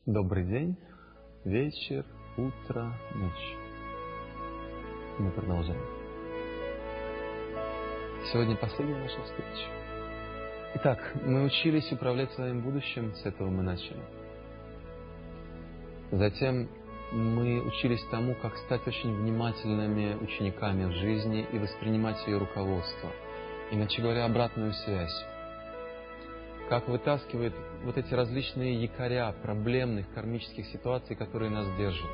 Добрый день, вечер, утро, ночь. Мы продолжаем. Сегодня последняя наша встреча. Итак, мы учились управлять своим будущим, с этого мы начали. Затем мы учились тому, как стать очень внимательными учениками в жизни и воспринимать ее руководство. Иначе говоря, обратную связь. Как вытаскивает вот эти различные якоря проблемных кармических ситуаций, которые нас держат.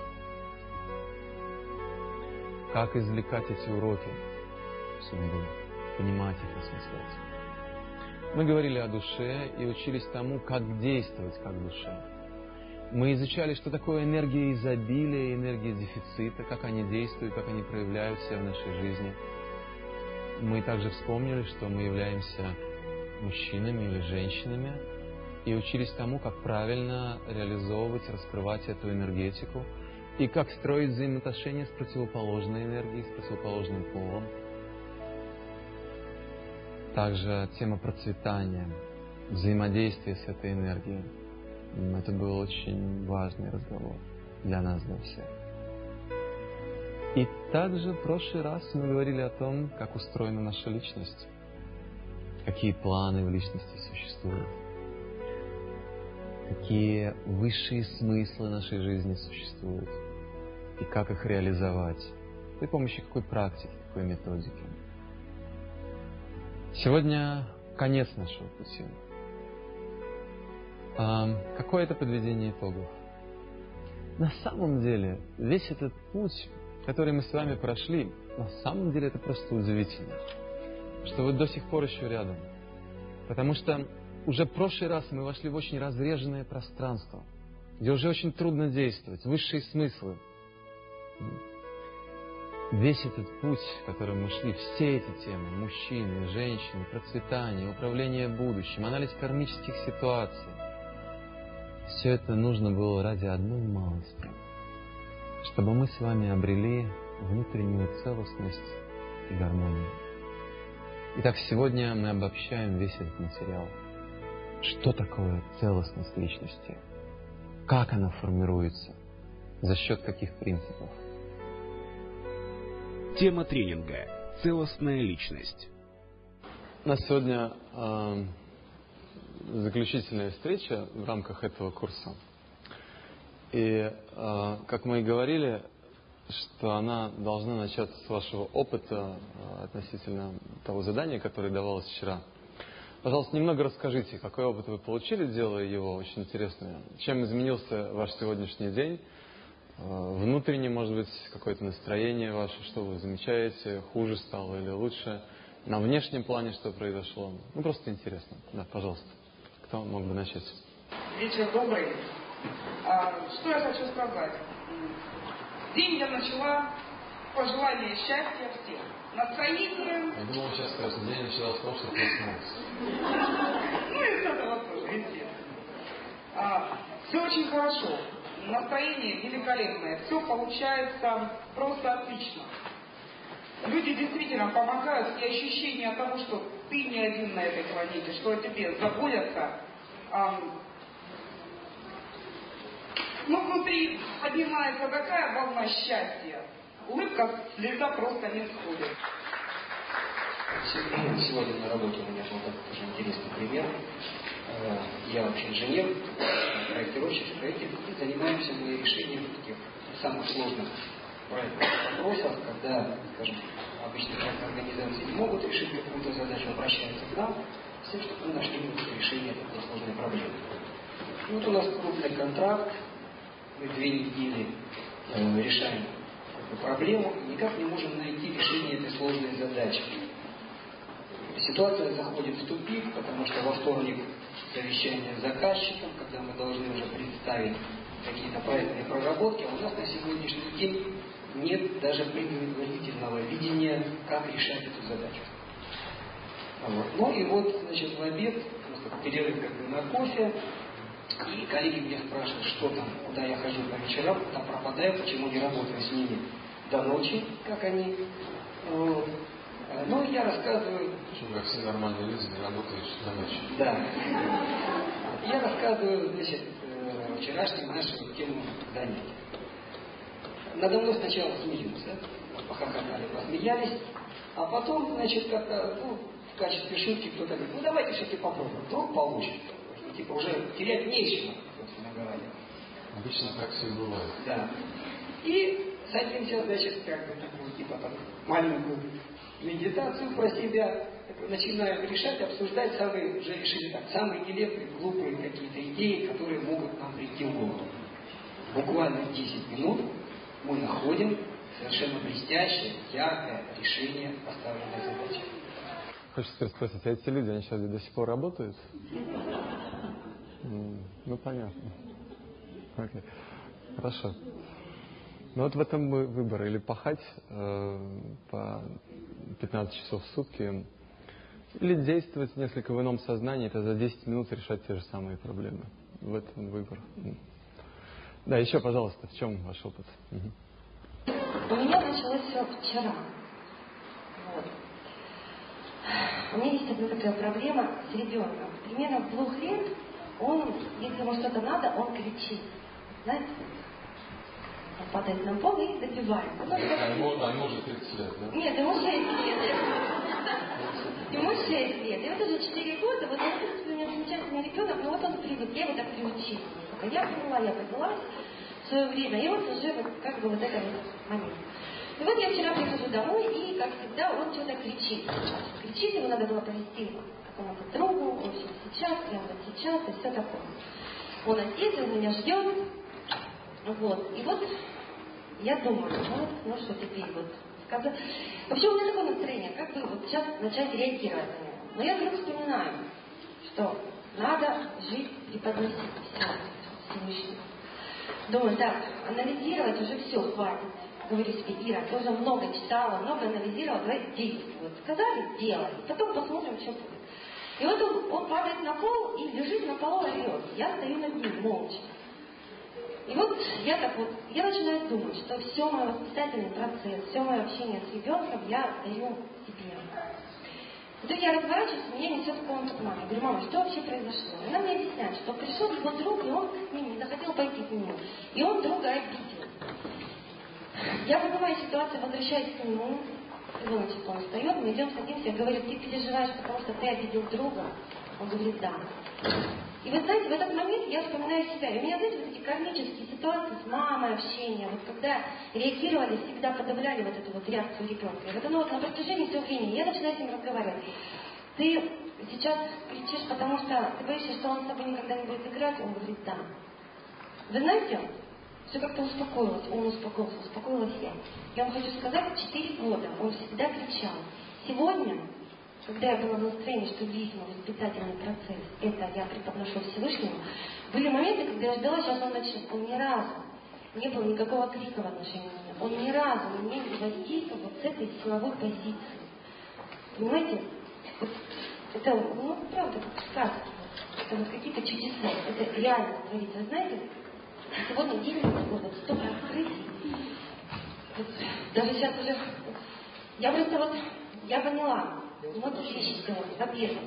Как извлекать эти уроки судьбы, понимать их, осмыслять. Мы говорили о душе и учились тому, как действовать как душе. Мы изучали, что такое энергия изобилия и энергия дефицита, как они действуют, как они проявляют себя в нашей жизни. Мы также вспомнили, что мы являемся мужчинами или женщинами, и учились тому, как правильно реализовывать, раскрывать эту энергетику, и как строить взаимоотношения с противоположной энергией, с противоположным полом. Также тема процветания, взаимодействия с этой энергией. Это был очень важный разговор для нас, для всех. И также в прошлый раз мы говорили о том, как устроена наша личность. Какие планы в личности существуют, какие высшие смыслы нашей жизни существуют, и как их реализовать, при помощи какой практики, какой методики. Сегодня конец нашего пути. Какое это подведение итогов? На самом деле, весь этот путь, который мы с вами прошли, на самом деле это просто удивительно, что вы до сих пор еще рядом. Потому что уже в прошлый раз мы вошли в очень разреженное пространство, где уже очень трудно действовать, высшие смыслы. Весь этот путь, в котором мы шли, все эти темы, мужчины, женщины, процветание, управление будущим, анализ кармических ситуаций, все это нужно было ради одной малости, чтобы мы с вами обрели внутреннюю целостность и гармонию. Итак, сегодня мы обобщаем весь этот материал. Что такое целостность личности? Как она формируется? За счет каких принципов? Тема тренинга «Целостная личность». У нас сегодня заключительная встреча в рамках этого курса. И, как мы и говорили, что она должна начаться с вашего опыта относительно того задания, которое давалось вчера. Пожалуйста, немного расскажите, какой опыт вы получили, делая его, очень интересно. Чем изменился ваш сегодняшний день? Внутренне, может быть, какое-то настроение ваше, что вы замечаете, хуже стало или лучше? На внешнем плане что произошло? Ну, просто интересно. Да, пожалуйста. Кто мог бы начать? Вечер добрый. Что я хочу сказать? День я начала пожелание счастья всем. Настроение... Я думал, сейчас скажешь, день начала с того, что проснулся. Ну, и с этого тоже, естественно. Все очень хорошо. Настроение великолепное. Все получается просто отлично. Люди действительно помогают, и ощущение того, что ты не один на этой планете, что о тебе заботятся. Но внутри поднимается такая волна счастья. Улыбка с лица просто не сходит. Сегодня на работе у меня был такой интересный пример. Я вообще инженер, проектировщик, строитель, и занимаемся мы решением таких самых сложных проектных вопросов, когда, скажем, обычно проектные организации не могут решить какую-то задачу, обращаются к нам, с тем, чтобы мы нашли решение такой сложной проблемы. И вот у нас крупный контракт, мы 2 недели решаем проблему, никак не можем найти решение этой сложной задачи. Ситуация заходит в тупик, потому что во вторник совещание с заказчиком, когда мы должны уже представить какие-то проектные проработки, а у нас на сегодняшний день нет даже предварительного видения, как решать эту задачу. Вот. Ну и вот, значит, в обед, просто перерыв как бы на кофе, и коллеги меня спрашивают, что там, куда я хожу по вечерам, куда пропадаю, почему не работаю с ними до ночи, как они. Ну, я рассказываю... Почему, как все нормальные люди, не работаешь до ночи? Да. Я рассказываю, значит, вчерашней нашей темы занятия. Надо мной сначала смеются, похохотали, посмеялись, а потом, значит, как-то, в качестве шутки кто-то говорит, давайте все-таки попробуем, вдруг получится. И, типа уже терять нечего, собственно говоря. Обычно так все и бывает. Да. И садимся, значит, как бы такую, типа там, маленькую медитацию про себя, начинаем решать, обсуждать самые, уже решили так, самые нелепые, глупые какие-то идеи, которые могут нам прийти в голову. Буквально 10 минут мы находим совершенно блестящее, яркое решение поставленной задачи. Хочется теперь спросить, а эти люди, они сейчас до сих пор работают? Ну, понятно. Окей. Хорошо. Ну вот в этом выбор. Или пахать по 15 часов в сутки, или действовать несколько в ином сознании, это за 10 минут решать те же самые проблемы. В этом выбор. Да, еще, пожалуйста, в чем ваш опыт? У меня началось все вчера. Вот. У меня есть одна такая проблема с ребенком. Примерно в 2 лет он, если ему что-то надо, он кричит. Знаете? Он падает на пол и добивает. Ему уже 30 лет, да? Нет, ему 6 лет. Ему 6 лет. И вот уже 4 года, вот он, в принципе, у меня замечательный ребенок, но вот он привык, я его так приучила. Я поняла, я поднялась в свое время, и вот уже вот как бы вот это вот момент. И вот я вчера прихожу домой, и, как всегда, он что-то кричит. Кричит, ему надо было повезти к какому-то другу, в общем, сейчас, прямо вот сейчас, и все такое. Он отец, он меня ждет. Вот. И вот я думаю, ну что теперь вот сказать. Вообще у меня такое настроение, как бы вот сейчас начать реагировать на него. Но я вдруг вспоминаю, что надо жить, преподносить все Всевышнему. Думаю, так, анализировать уже все, хватит. Говорю себе, Ира, ты уже много читала, много анализировала, давай действуй. Вот сказали, делай. Потом посмотрим, что будет. И вот он падает на пол и лежит на полу, орет. Я стою над ним молча. И вот я так вот, я начинаю думать, что все мой воспитательный процесс, все мое общение с ребенком я даю себе. Вдруг я разворачиваюсь, меня несет в комнату к маме. Я говорю, мама, что вообще произошло? И она мне объясняет, что пришел его друг, и он к ним не захотел пойти к нему. И он друга обидел. Я понимаю ситуацию, возвращаюсь к нему. Его, значит, он встает, мы идем, садимся, я говорю, ты переживаешь, потому что ты обидел друга? Он говорит, да. И вы знаете, в этот момент я вспоминаю себя. И у меня, знаете, вот эти кармические ситуации с мамой, общение, вот когда реагировали, всегда подавляли вот эту вот реакцию ребенка. И вот оно вот на протяжении всего времени, я начинаю с ним разговаривать. Ты сейчас кричишь, потому что ты боишься, что он с тобой никогда не будет играть? Он говорит, да. Вы знаете, все как-то успокоилось, он успокоился, успокоилась я. Я вам хочу сказать, 4 года он всегда кричал. Сегодня, когда я была в настроении, что весь мой воспитательный процесс, это я преподношу Всевышнему, были моменты, когда я ждала, сейчас он начнет. Он ни разу не было никакого крика в отношении меня. Он ни разу на меня не воздействовал вот с этой силовой позиции. Понимаете? Вот это, ну, правда, как сказки. Это вот какие-то чудеса. Это реально творится. Вы знаете, сегодня день вот столько открытий. Вот, даже сейчас уже... Я просто вот... Я поняла. Вот вещи сделали. Во-первых,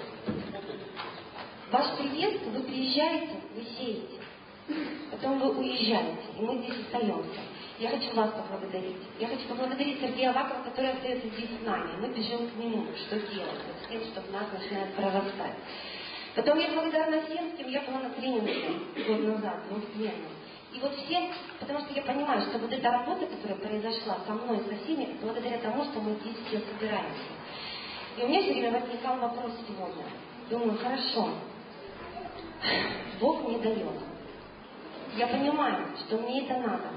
ваш приезд, вы приезжаете, вы сеете. Потом вы уезжаете, и мы здесь остаемся. Я хочу вас поблагодарить. Я хочу поблагодарить Сергея Авакова, который остается здесь с нами. Мы бежим к нему, что делать, с тем, чтобы нас начинает прорастать. Потом я благодарна всем, с кем я была на тренинге год назад, двухдневном. И вот всем, потому что я понимаю, что вот эта работа, которая произошла со мной, со всеми, благодаря тому, что мы здесь все собираемся. И у меня все время возникал вопрос сегодня. Думаю, хорошо, Бог мне дает. Я понимаю, что мне это надо.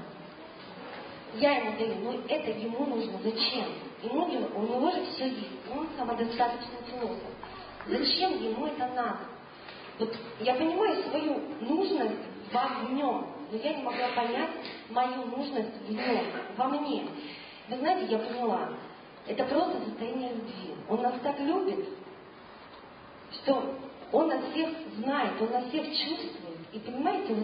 Я ему даю, но это ему нужно. Зачем? У него же все есть. Он самодостаточный философ. Зачем ему это надо? Вот я понимаю свою нужность в нем, но я не могла понять мою нужность в нем, во мне. Вы знаете, я поняла, это просто состояние любви. Он нас так любит, что он нас всех знает, он нас всех чувствует. И понимаете,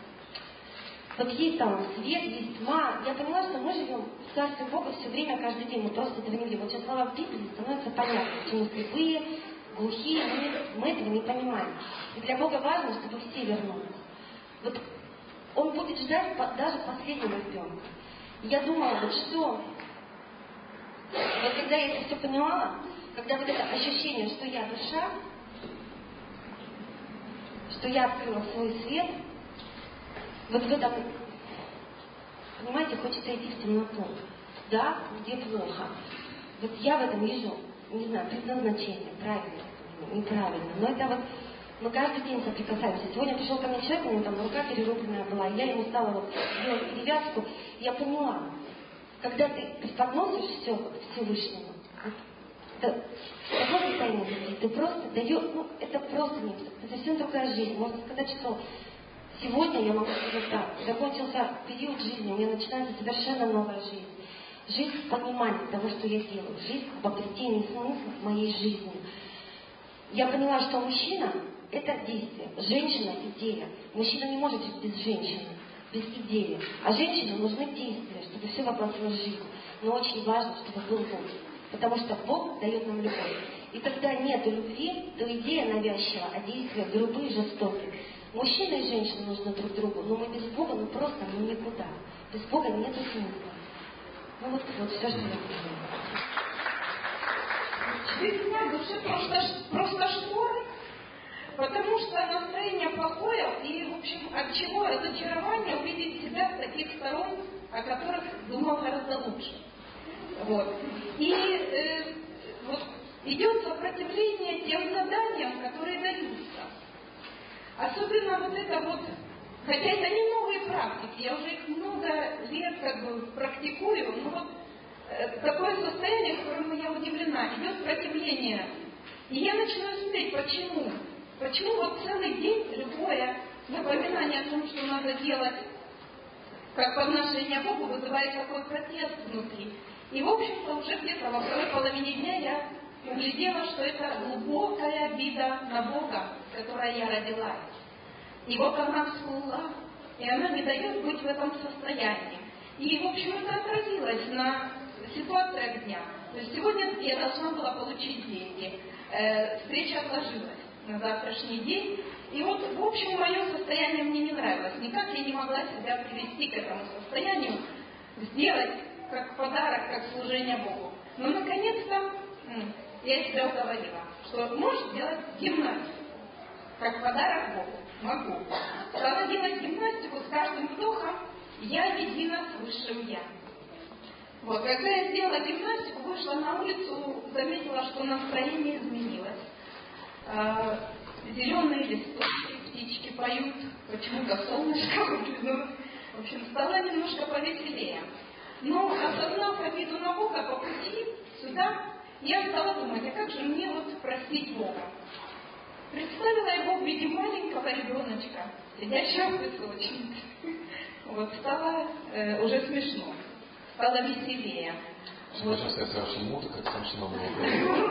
вот есть там свет, есть тьма. Я поняла, что мы живем в Царстве Бога все время, каждый день. Мы просто этого не видим. Вот сейчас слова в Библии становятся понятны, почему слепые, глухие, мы этого не понимаем. И для Бога важно, чтобы все вернулись. Вот Он будет ждать даже последнего ребенка. И я думала, вот что, вот когда я это все поняла, когда вот это ощущение, что я душа, что я открыла свой свет, вот в этом, понимаете, хочется идти в темноту. Да, где плохо. Вот я в этом вижу, не знаю, предназначение, правильно, неправильно. Но это вот мы каждый день соприкасаемся. Сегодня пришел ко мне человек, у него там рука перерубленная была, и я ему стала вот делать перевязку. И я поняла, когда ты преподносишь все Всевышнему, это такое состояние любви, ты просто даешь, ну, это просто не это совсем другая жизнь. Можно сказать, что сегодня я могу сказать так, закончился период жизни, у меня начинается совершенно новая жизнь. Жизнь в понимании того, что я делаю, жизнь в обретении смысла в моей жизни. Я поняла, что мужчина – это действие, женщина – идея. Мужчина не может жить без женщины, без идеи. А женщине нужны действия, чтобы все воплотилось в жизнь. Но очень важно, чтобы был Бог. Потому что Бог дает нам любовь. И когда нет любви, то идея навязчива, а действия грубые, жестокие. Мужчина и женщина нужны друг другу, но мы без Бога, просто никуда. Без Бога нет смысла. Ну вот все, что я понимаю. Весна души просто шторы, потому что настроение плохое, и, в общем, от чего разочарование увидеть себя с таких сторон, о которых думал гораздо лучше. Вот. И вот идет сопротивление тем заданиям, которые даются. Особенно вот это вот, хотя это не новые практики, я уже их много лет практикую, но вот такое состояние, в котором я удивлена, идет сопротивление. И я начинаю смотреть, почему. Почему вот целый день любое напоминание о том, что надо делать, как подношение Богу, вызывает такой протест внутри. И, в общем-то, уже где-то во второй половине дня я углядела, что это глубокая обида на Бога, с которой я родилась. И вот она всплыла, и она не дает быть в этом состоянии. И, в общем, это отразилось на ситуациях дня. То есть сегодня я должна была получить деньги. Встреча отложилась на завтрашний день. И вот, в общем, мое состояние мне не нравилось. Никак я не могла себя привести к этому состоянию, сделать как подарок, как служение Богу. Но, наконец-то, я себя уговорила, что можешь делать гимнастику, как подарок Богу. Могу. Стала делать гимнастику, с каждым вдохом я едина с Высшим Я. Вот, когда я сделала гимнастику, вышла на улицу, заметила, что настроение изменилось. Зеленые листочки, птички поют, почему-то солнышко выглянуло. В общем, стало немножко повеселее. Но, осознав обиду на Бога по пути сюда, я стала думать, а как же мне вот простить Бога? Представила его в виде маленького ребеночка, сидящего в песочнице. Вот, стало уже смешно, стало веселее. Можно сказать, очень музыка, как смешно было.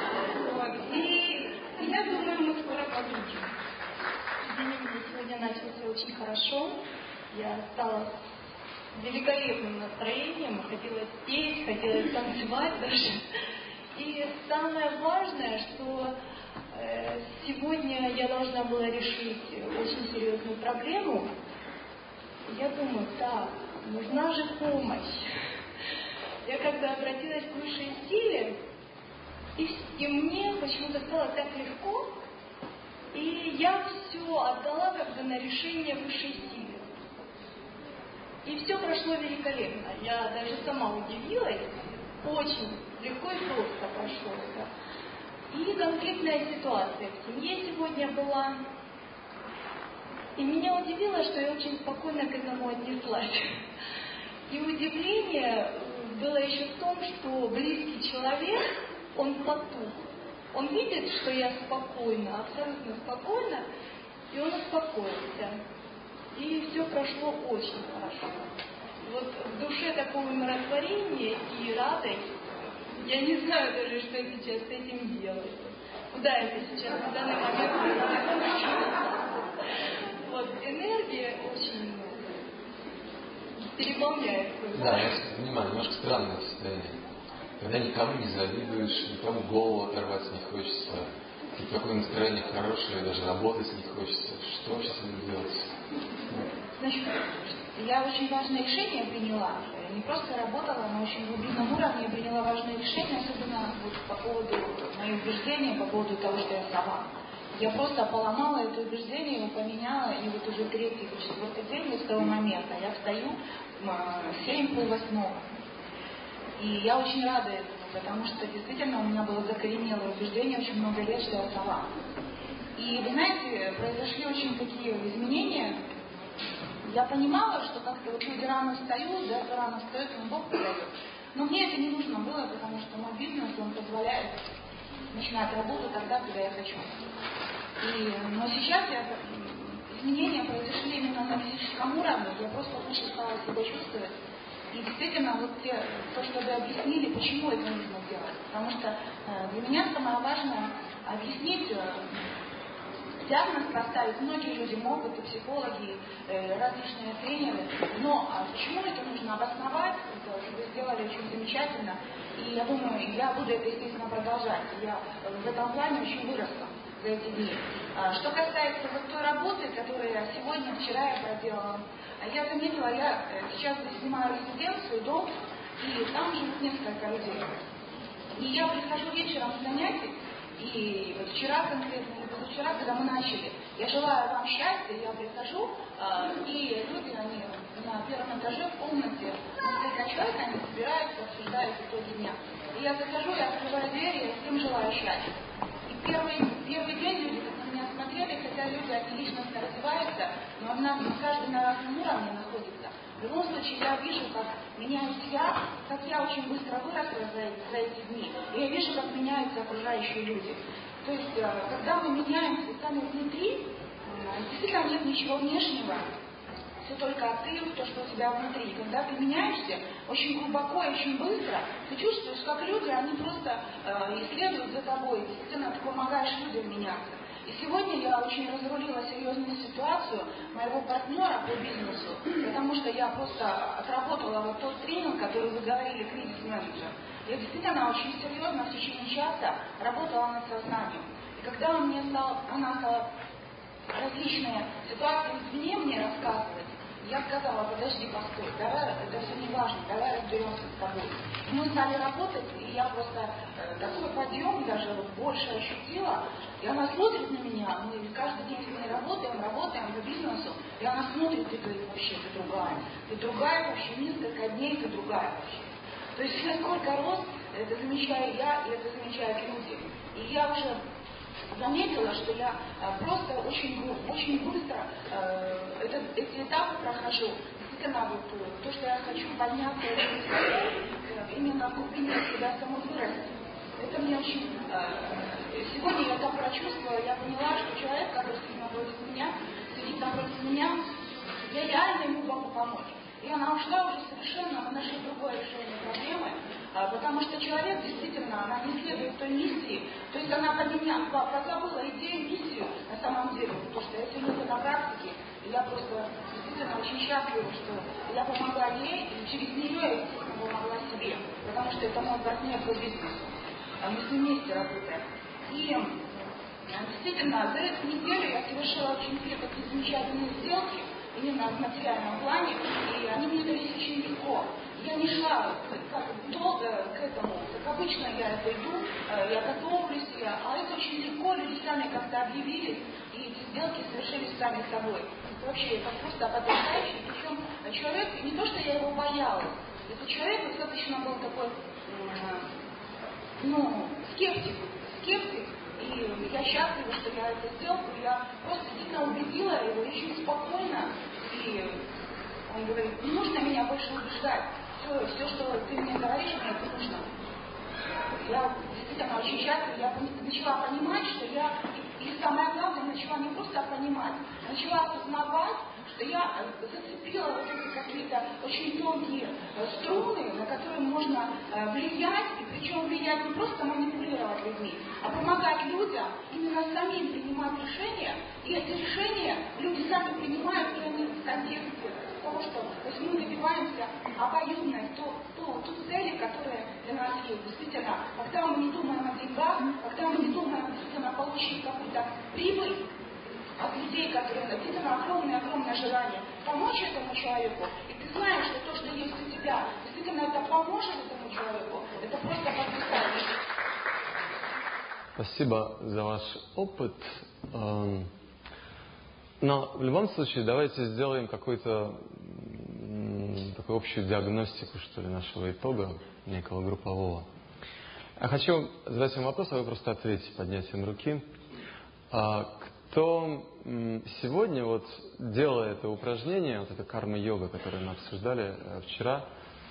И я думаю, мы скоро получим. День у меня сегодня начался очень хорошо. Я стала с великолепным настроением, хотелось петь, хотелось танцевать даже. И самое важное, что сегодня я должна была решить очень серьезную проблему. Я думаю, так, нужна же помощь. Я когда обратилась к высшей силе, и мне почему-то стало так легко, и я все отдала на решение высшей силы. И все прошло великолепно. Я даже сама удивилась, очень легко и просто прошло это. И конфликтная ситуация в семье сегодня была. И меня удивило, что я очень спокойно к этому отнеслась. И удивление было еще в том, что близкий человек, он потух. Он видит, что я спокойна, абсолютно спокойна, и он успокоился. И все прошло очень хорошо. Вот в душе такое умиротворение и радость. Я не знаю даже, что я сейчас с этим делать. Куда это сейчас в данный момент? Вот, энергия очень переполняет. Да, я понимаю, немножко странное состояние. Когда никому не завидуешь, никому голову оторвать не хочется, такое настроение хорошее, даже работать не хочется. Что сейчас надо делать? Значит, я очень важное решение приняла. Не просто работала, но очень глубинном уровне я приняла важное решение, особенно вот по поводу моих убеждений, по поводу того, что я сама. Я просто поломала это убеждение, его поменяла, и вот уже 3-й или 4-й день с того момента я встаю в 7:30. И я очень рада этому, потому что действительно у меня было закоренелое убеждение очень много лет, что я сама. И вы знаете, произошли очень такие изменения. Я понимала, что как-то вот люди рано встают, да, кто рано встает, он Бог подает. Но мне это не нужно было, потому что мой бизнес, он позволяет начинать работу тогда, когда я хочу. Но сейчас изменения произошли именно на физическом уровне, я просто лучше стала себя чувствовать. И действительно, вот то, что вы объяснили, почему это нужно делать. Потому что для меня самое важное объяснить, диагноз поставить многие люди могут, и психологи, различные тренеры, но почему это нужно обосновать, это вы сделали очень замечательно, и я думаю, я буду это, естественно, продолжать. Я в этом плане очень выросла за эти дни. Что касается вот той работы, которую я сегодня, вчера я проделала, я заметила, я сейчас снимаю резиденцию, дом, и там живут несколько людей. И я прихожу вечером с занятий, и вот вчера конкретно, или позавчера, когда мы начали, я желаю вам счастья, я прихожу, и люди, они на первом этаже в комнате, несколько человек, они собираются, обсуждают итоги дня. И я захожу, я открываю дверь, и я всем желаю счастья. И первый день люди так на меня смотрели, хотя люди личностно развиваются, но каждый на разном уровне находится. В любом случае, я вижу, как меняюсь я, как я очень быстро выросла за эти дни. И я вижу, как меняются окружающие люди. То есть, когда мы меняемся сами внутри, действительно нет ничего внешнего. Все только ты, то, что у тебя внутри. Когда ты меняешься очень глубоко и очень быстро, ты чувствуешь, как люди, они просто исследуют за тобой. Действительно, ты помогаешь людям меняться. И сегодня я очень разрулила серьезную ситуацию моего партнера по бизнесу, потому что я просто отработала вот тот тренинг, который вы говорили, кризис-менеджер. Я действительно очень серьезно в течение часа работала над сознанием. И когда она стала различные ситуации извне мне рассказывать, я сказала, подожди, постой, давай, это все не важно, давай разберемся с тобой. И мы стали работать, и я просто такой подъем даже вот больше ощутила, и она смотрит на меня, мы каждый день с ней работаем по бизнесу, и она смотрит и говорит, вообще, ты другая вообще, несколько дней ты другая вообще. То есть насколько рос, это замечаю я, и это замечают люди. И я уже заметила, что я просто очень быстро эти этапы прохожу. Действительно, вот то, что я хочу подняться именно в глубине себя самой вырасти. Это мне очень... Сегодня я так прочувствовала, я поняла, что человек, который сидит напротив меня, я реально ему могу помочь. И она ушла уже совершенно, мы нашли другое решение проблемы, потому что человек действительно, она не следует той миссии, то есть она позабыла идею, миссию на самом деле, потому что я сегодня на практике, и я просто действительно очень счастлива, что я помогла ей, и через нее я действительно помогла себе, потому что это мой партнер по бизнесу, мы с ним вместе работаем. И действительно, за эту неделю я совершила очень две такие замечательные сделки, именно в материальном плане, и они мне дались очень легко. Я не шла долго к этому, как обычно я это иду, я готовлюсь, а это очень легко, люди сами как-то объявились, и эти сделки совершились сами собой. Это вообще это просто потрясающе, причем человек, не то, что я его боялась, этот человек достаточно был такой, скептик, и я счастлива, что я это сделала, я просто сильно убедила его, очень спокойно, и он говорит, не нужно меня больше убеждать, все, что ты мне говоришь, мне это нужно. Я действительно очень счастлива, я начала понимать, что я, и самое главное, начала не просто понимать, начала осознавать, что я зацепила вот эти какие-то очень тонкие струны, на которые можно влиять, и причем влиять не просто манипулировать людьми, а помогать людям именно самим принимать решения, и эти решения люди сами принимают, и они в контексте того, что, то есть мы добиваемся добиваемся обоюдной ту цели, которая для нас есть. Действительно, когда мы не думаем о деньгах, когда мы не думаем действительно получить какую-то прибыль от людей, которые действительно огромное желание помочь этому человеку, и ты знаешь, что то, что есть у тебя, действительно это поможет этому человеку, это просто потрясающе. Спасибо за ваш опыт. Но в любом случае давайте сделаем какую-то такую общую диагностику, что ли, нашего итога, некого группового. Я хочу задать вам вопрос, а вы просто ответите поднятием руки. Кто сегодня, вот делая это упражнение, вот это карма-йога, которое мы обсуждали вчера,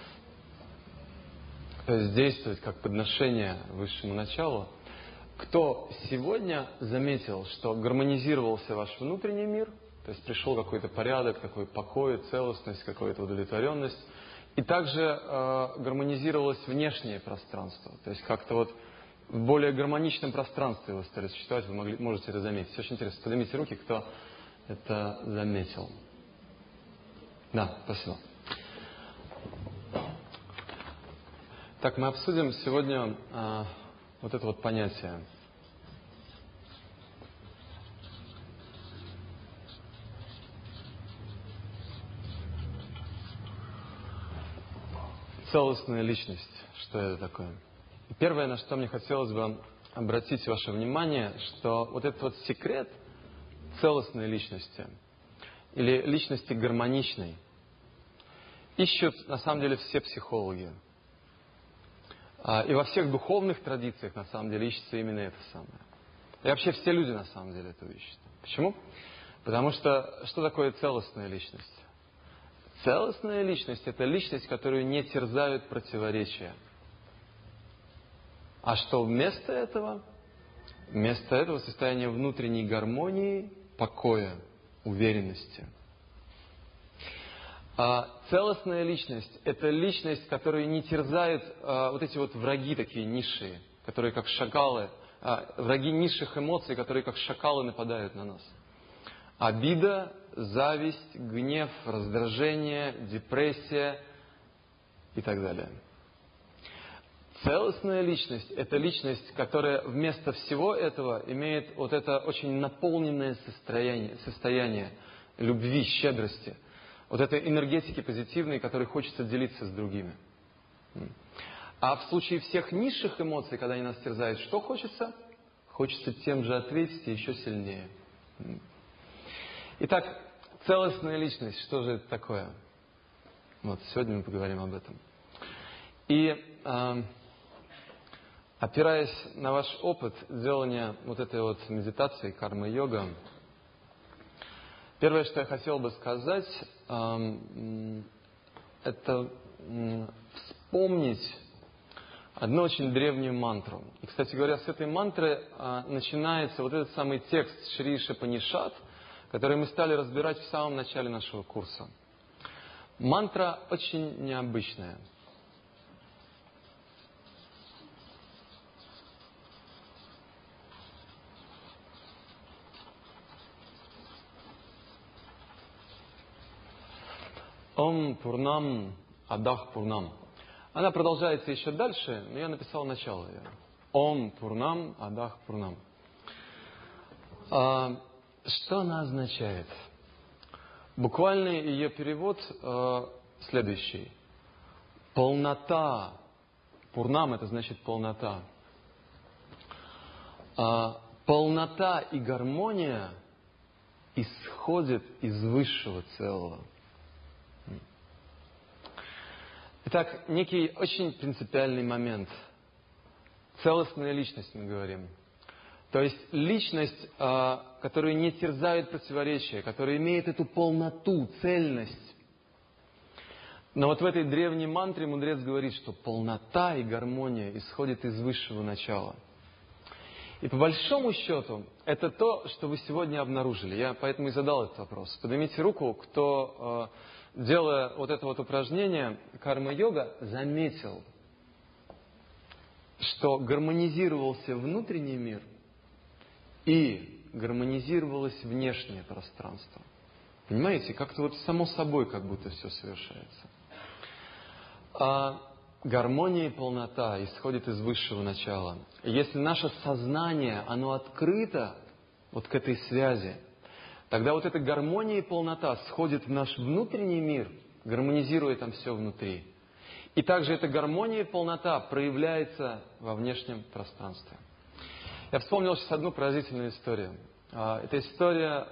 то есть действовать как подношение высшему началу, кто сегодня заметил, что гармонизировался ваш внутренний мир, то есть пришел какой-то порядок, такой покой, целостность, какая-то удовлетворенность, и также гармонизировалось внешнее пространство, то есть как-то вот в более гармоничном пространстве вы стали существовать, вы можете это заметить. Очень интересно. Поднимите руки, кто это заметил. Да, спасибо. Так, мы обсудим сегодня вот это вот понятие. Целостная личность. Что это такое? Первое, на что мне хотелось бы обратить ваше внимание, что вот этот вот секрет целостной личности или личности гармоничной ищут на самом деле все психологи. И во всех духовных традициях на самом деле ищется именно это самое. И вообще все люди на самом деле это ищут. Почему? Потому что такое целостная личность? Целостная личность – это личность, которую не терзают противоречия. А что вместо этого? Вместо этого состояние внутренней гармонии, покоя, уверенности. Целостная личность – это личность, которую не терзают вот эти вот враги такие низшие, которые как шакалы, враги низших эмоций, которые как шакалы нападают на нас. Обида, зависть, гнев, раздражение, депрессия и так далее. Целостная личность – это личность, которая вместо всего этого имеет вот это очень наполненное состояние любви, щедрости, вот этой энергетики позитивной, которой хочется делиться с другими. А в случае всех низших эмоций, когда они нас терзают, что хочется? Хочется тем же ответить и еще сильнее. Итак, целостная личность, что же это такое? Вот сегодня мы поговорим об этом. И опираясь на ваш опыт делания вот этой вот медитации, карма-йога, первое, что я хотел бы сказать, это вспомнить одну очень древнюю мантру. И, кстати говоря, с этой мантры начинается вот этот самый текст Шри Ишупанишад, который мы стали разбирать в самом начале нашего курса. Мантра очень необычная. Ом Пурнам Адах Пурнам. Она продолжается еще дальше, но я написал начало ее. Ом Пурнам Адах Пурнам. Что она означает? Буквальный ее перевод следующий. Полнота. Пурнам — это значит полнота. Полнота и гармония исходят из высшего целого. Итак, некий очень принципиальный момент. Целостная личность, мы говорим. То есть личность, которую не терзают противоречия, которая имеет эту полноту, цельность. Но вот в этой древней мантре мудрец говорит, что полнота и гармония исходят из высшего начала. И по большому счету, это то, что вы сегодня обнаружили. Я поэтому и задал этот вопрос. Поднимите руку, кто, делая вот это вот упражнение карма-йога, заметил, что гармонизировался внутренний мир и гармонизировалось внешнее пространство. Понимаете, как-то вот само собой как будто все совершается. гармония и полнота исходит из высшего начала. И если наше сознание, оно открыто вот к этой связи, тогда вот эта гармония и полнота сходит в наш внутренний мир, гармонизируя там все внутри. И также эта гармония и полнота проявляется во внешнем пространстве. Я вспомнил сейчас одну поразительную историю. Эта история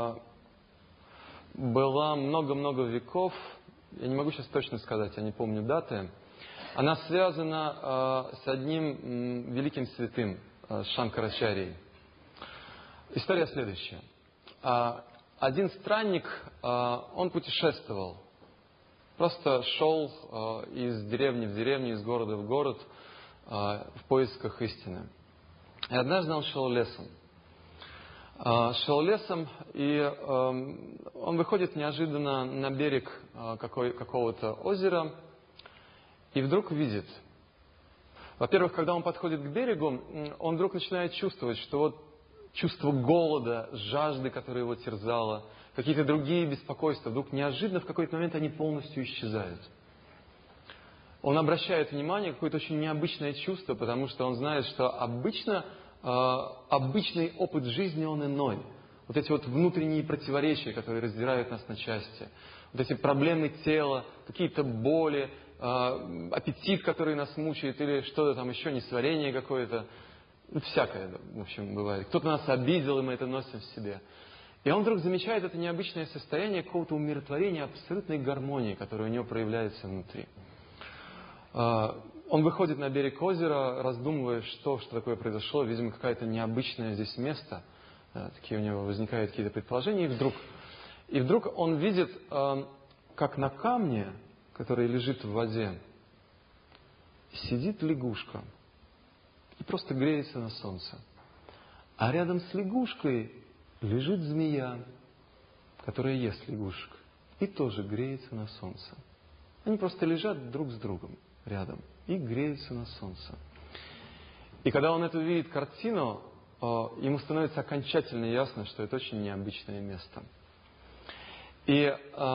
была много-много веков. Я не могу сейчас точно сказать, я не помню даты. Она связана с одним великим святым, Шанкарачарьей. История следующая. Один странник, он путешествовал. Просто шел из деревни в деревню, из города в город в поисках истины. И однажды он шел лесом. И он выходит неожиданно на берег какого-то озера и вдруг видит. Во-первых, когда он подходит к берегу, он вдруг начинает чувствовать, что вот чувство голода, жажды, которое его терзало, какие-то другие беспокойства, вдруг неожиданно в какой-то момент они полностью исчезают. Он обращает внимание на какое-то очень необычное чувство, потому что он знает, что обычный опыт жизни, он иной. Вот эти вот внутренние противоречия, которые раздирают нас на части, вот эти проблемы тела, какие-то боли, аппетит, который нас мучает, или что-то там еще, несварение какое-то, всякое, в общем, бывает. Кто-то нас обидел, и мы это носим в себе. И он вдруг замечает это необычное состояние какого-то умиротворения, абсолютной гармонии, которая у него проявляется внутри. Он выходит на берег озера, раздумывая, что такое произошло. Видимо, какое-то необычное здесь место. Такие у него возникают какие-то предположения. И вдруг он видит, как на камне, который лежит в воде, сидит лягушка и просто греется на солнце. А рядом с лягушкой лежит змея, которая ест лягушек, и тоже греется на солнце. Они просто лежат друг с другом рядом и греются на солнце. И когда он эту видит картину, ему становится окончательно ясно, что это очень необычное место. И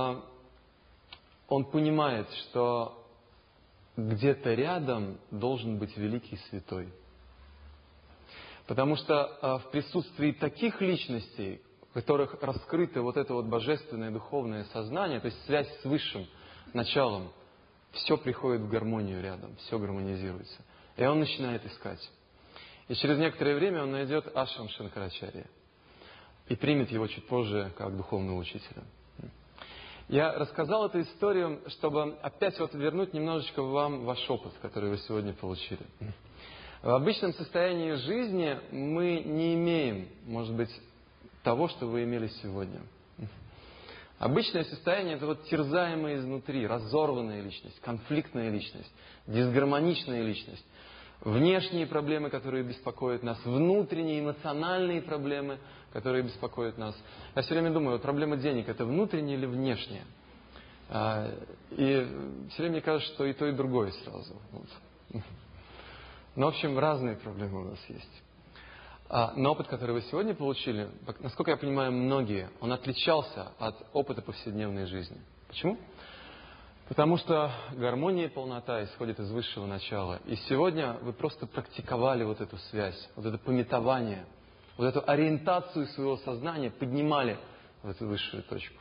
он понимает, что где-то рядом должен быть великий святой. Потому что в присутствии таких личностей, в которых раскрыто вот это вот божественное духовное сознание, то есть связь с высшим началом, все приходит в гармонию рядом, все гармонизируется. И он начинает искать. И через некоторое время он найдет ашрам Шанкарачарьи и примет его чуть позже как духовного учителя. Я рассказал эту историю, чтобы опять вот вернуть немножечко вам ваш опыт, который вы сегодня получили. В обычном состоянии жизни мы не имеем, может быть, того, что вы имели сегодня. Обычное состояние – это вот терзаемая изнутри, разорванная личность, конфликтная личность, дисгармоничная личность. Внешние проблемы, которые беспокоят нас, внутренние эмоциональные проблемы, которые беспокоят нас. Я все время думаю, вот проблема денег – это внутренняя или внешняя? И все время мне кажется, что и то, и другое сразу. Вот. Но, в общем, разные проблемы у нас есть. Но опыт, который вы сегодня получили, насколько я понимаю, многие, он отличался от опыта повседневной жизни. Почему? Потому что гармония и полнота исходят из высшего начала. И сегодня вы просто практиковали вот эту связь, вот это памятование, вот эту ориентацию своего сознания поднимали в эту высшую точку.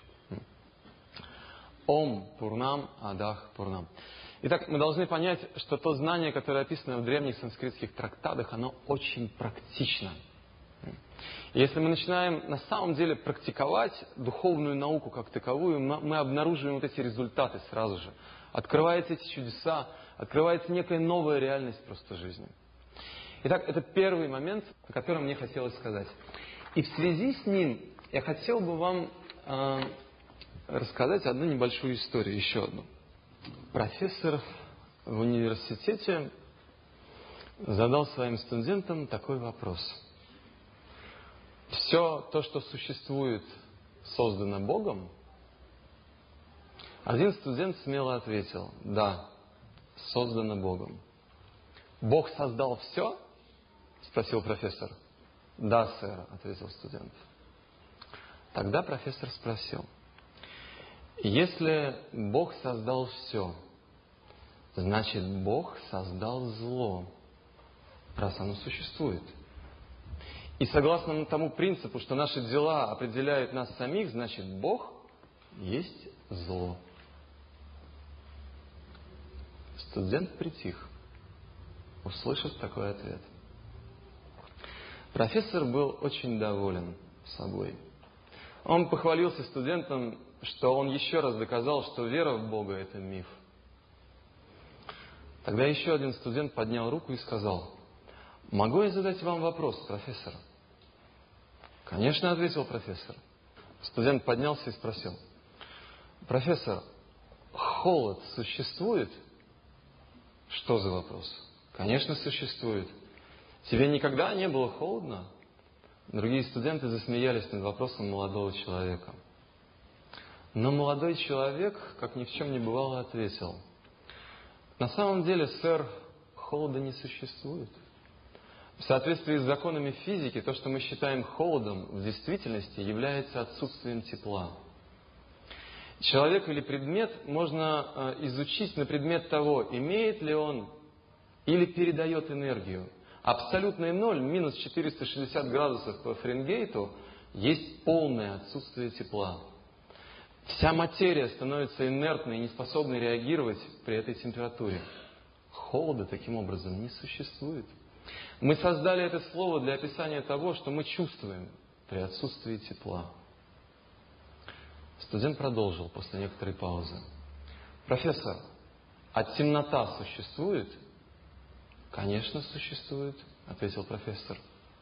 Ом Пурнам Адах Пурнам. Итак, мы должны понять, что то знание, которое описано в древних санскритских трактатах, оно очень практично. И если мы начинаем на самом деле практиковать духовную науку как таковую, мы обнаруживаем вот эти результаты сразу же. Открываются эти чудеса, открывается некая новая реальность просто жизни. Итак, это первый момент, о котором мне хотелось сказать. И в связи с ним я хотел бы вам рассказать одну небольшую историю, еще одну. Профессор в университете задал своим студентам такой вопрос. Все то, что существует, создано Богом? Один студент смело ответил: да, создано Богом. Бог создал все? Спросил профессор. Да, сэр, ответил студент. Тогда профессор спросил: если Бог создал все, Значит, Бог создал зло, раз оно существует. И согласно тому принципу, что наши дела определяют нас самих, значит, Бог есть зло. Студент притих, услышав такой ответ. Профессор был очень доволен собой. Он похвалился студентам, что он еще раз доказал, что вера в Бога – это миф. Тогда еще один студент поднял руку и сказал: «Могу я задать вам вопрос, профессор?» «Конечно», — ответил профессор. Студент поднялся и спросил: «Профессор, холод существует?» «Что за вопрос?» «Конечно, существует. Тебе никогда не было холодно?» Другие студенты засмеялись над вопросом молодого человека. Но молодой человек, как ни в чем не бывало, ответил: «На самом деле, сэр, холода не существует. В соответствии с законами физики, то, что мы считаем холодом, в действительности является отсутствием тепла. Человек или предмет можно изучить на предмет того, имеет ли он или передает энергию. Абсолютный ноль, минус 460 градусов по Фаренгейту, есть полное отсутствие тепла. Вся материя становится инертной и неспособной реагировать при этой температуре. Холода таким образом не существует. Мы создали это слово для описания того, что мы чувствуем при отсутствии тепла». Студент продолжил после некоторой паузы: «Профессор, а темнота существует?» «Конечно, существует», — ответил профессор,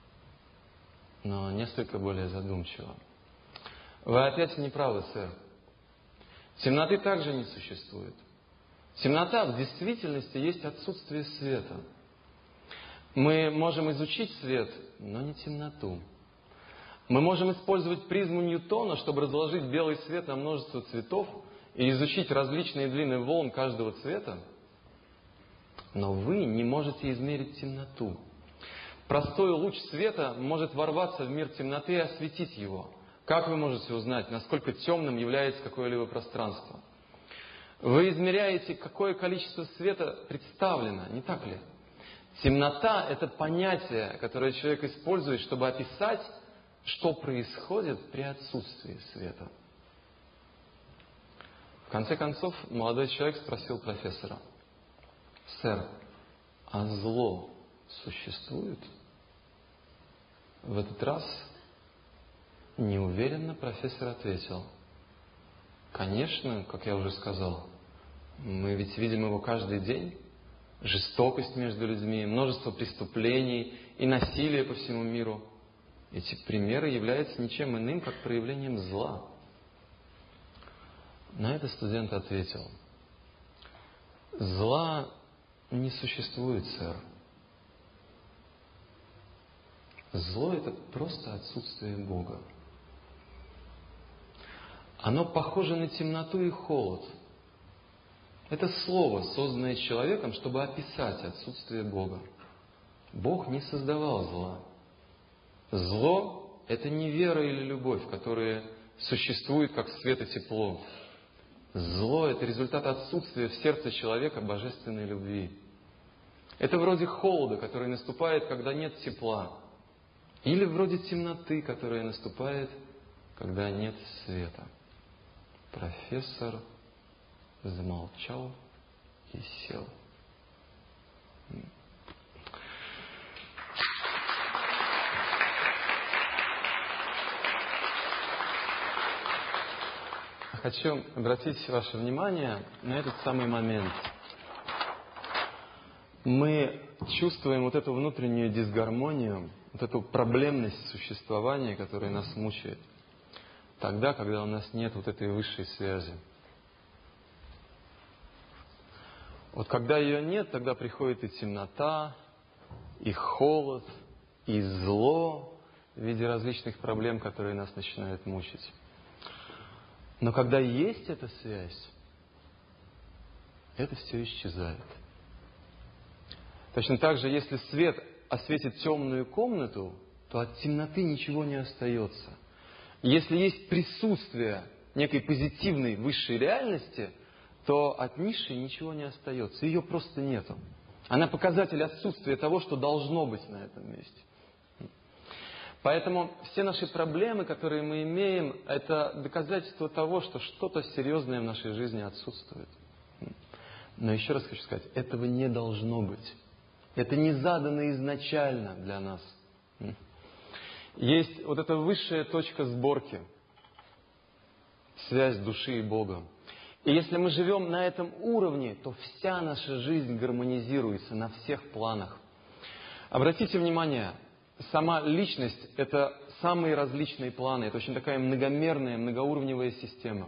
но несколько более задумчиво. «Вы опять не правы, сэр. Темноты также не существует. Темнота в действительности есть отсутствие света. Мы можем изучить свет, но не темноту. Мы можем использовать призму Ньютона, чтобы разложить белый свет на множество цветов и изучить различные длины волн каждого цвета. Но вы не можете измерить темноту. Простой луч света может ворваться в мир темноты и осветить его. Как вы можете узнать, насколько темным является какое-либо пространство? Вы измеряете, какое количество света представлено, не так ли? Темнота – это понятие, которое человек использует, чтобы описать, что происходит при отсутствии света». В конце концов, молодой человек спросил профессора: «Сэр, а зло существует?» В этот раз неуверенно профессор ответил: «Конечно, как я уже сказал, мы ведь видим его каждый день. Жестокость между людьми, множество преступлений и насилие по всему миру. Эти примеры являются ничем иным, как проявлением зла». На это студент ответил: «Зла не существует, сэр. Зло – это просто отсутствие Бога. Оно похоже на темноту и холод. Это слово, созданное человеком, чтобы описать отсутствие Бога. Бог не создавал зла. Зло – это не вера или любовь, которые существуют как свет и тепло. Зло – это результат отсутствия в сердце человека божественной любви. Это вроде холода, который наступает, когда нет тепла. Или вроде темноты, которая наступает, когда нет света». Профессор замолчал и сел. Хочу обратить ваше внимание на этот самый момент. Мы чувствуем вот эту внутреннюю дисгармонию, вот эту проблемность существования, которая нас мучает, тогда, когда у нас нет вот этой высшей связи. Вот когда ее нет, тогда приходит и темнота, и холод, и зло в виде различных проблем, которые нас начинают мучить. Но когда есть эта связь, это все исчезает. Точно так же, если свет осветит темную комнату, то от темноты ничего не остается. Если есть присутствие некой позитивной высшей реальности, то от низшей ничего не остается. Ее просто нету. Она показатель отсутствия того, что должно быть на этом месте. Поэтому все наши проблемы, которые мы имеем, это доказательство того, что что-то серьезное в нашей жизни отсутствует. Но еще раз хочу сказать, этого не должно быть. Это не задано изначально для нас. Есть вот эта высшая точка сборки, связь души и Бога. И если мы живем на этом уровне, то вся наша жизнь гармонизируется на всех планах. Обратите внимание, сама личность – это самые различные планы. Это очень такая многомерная, многоуровневая система.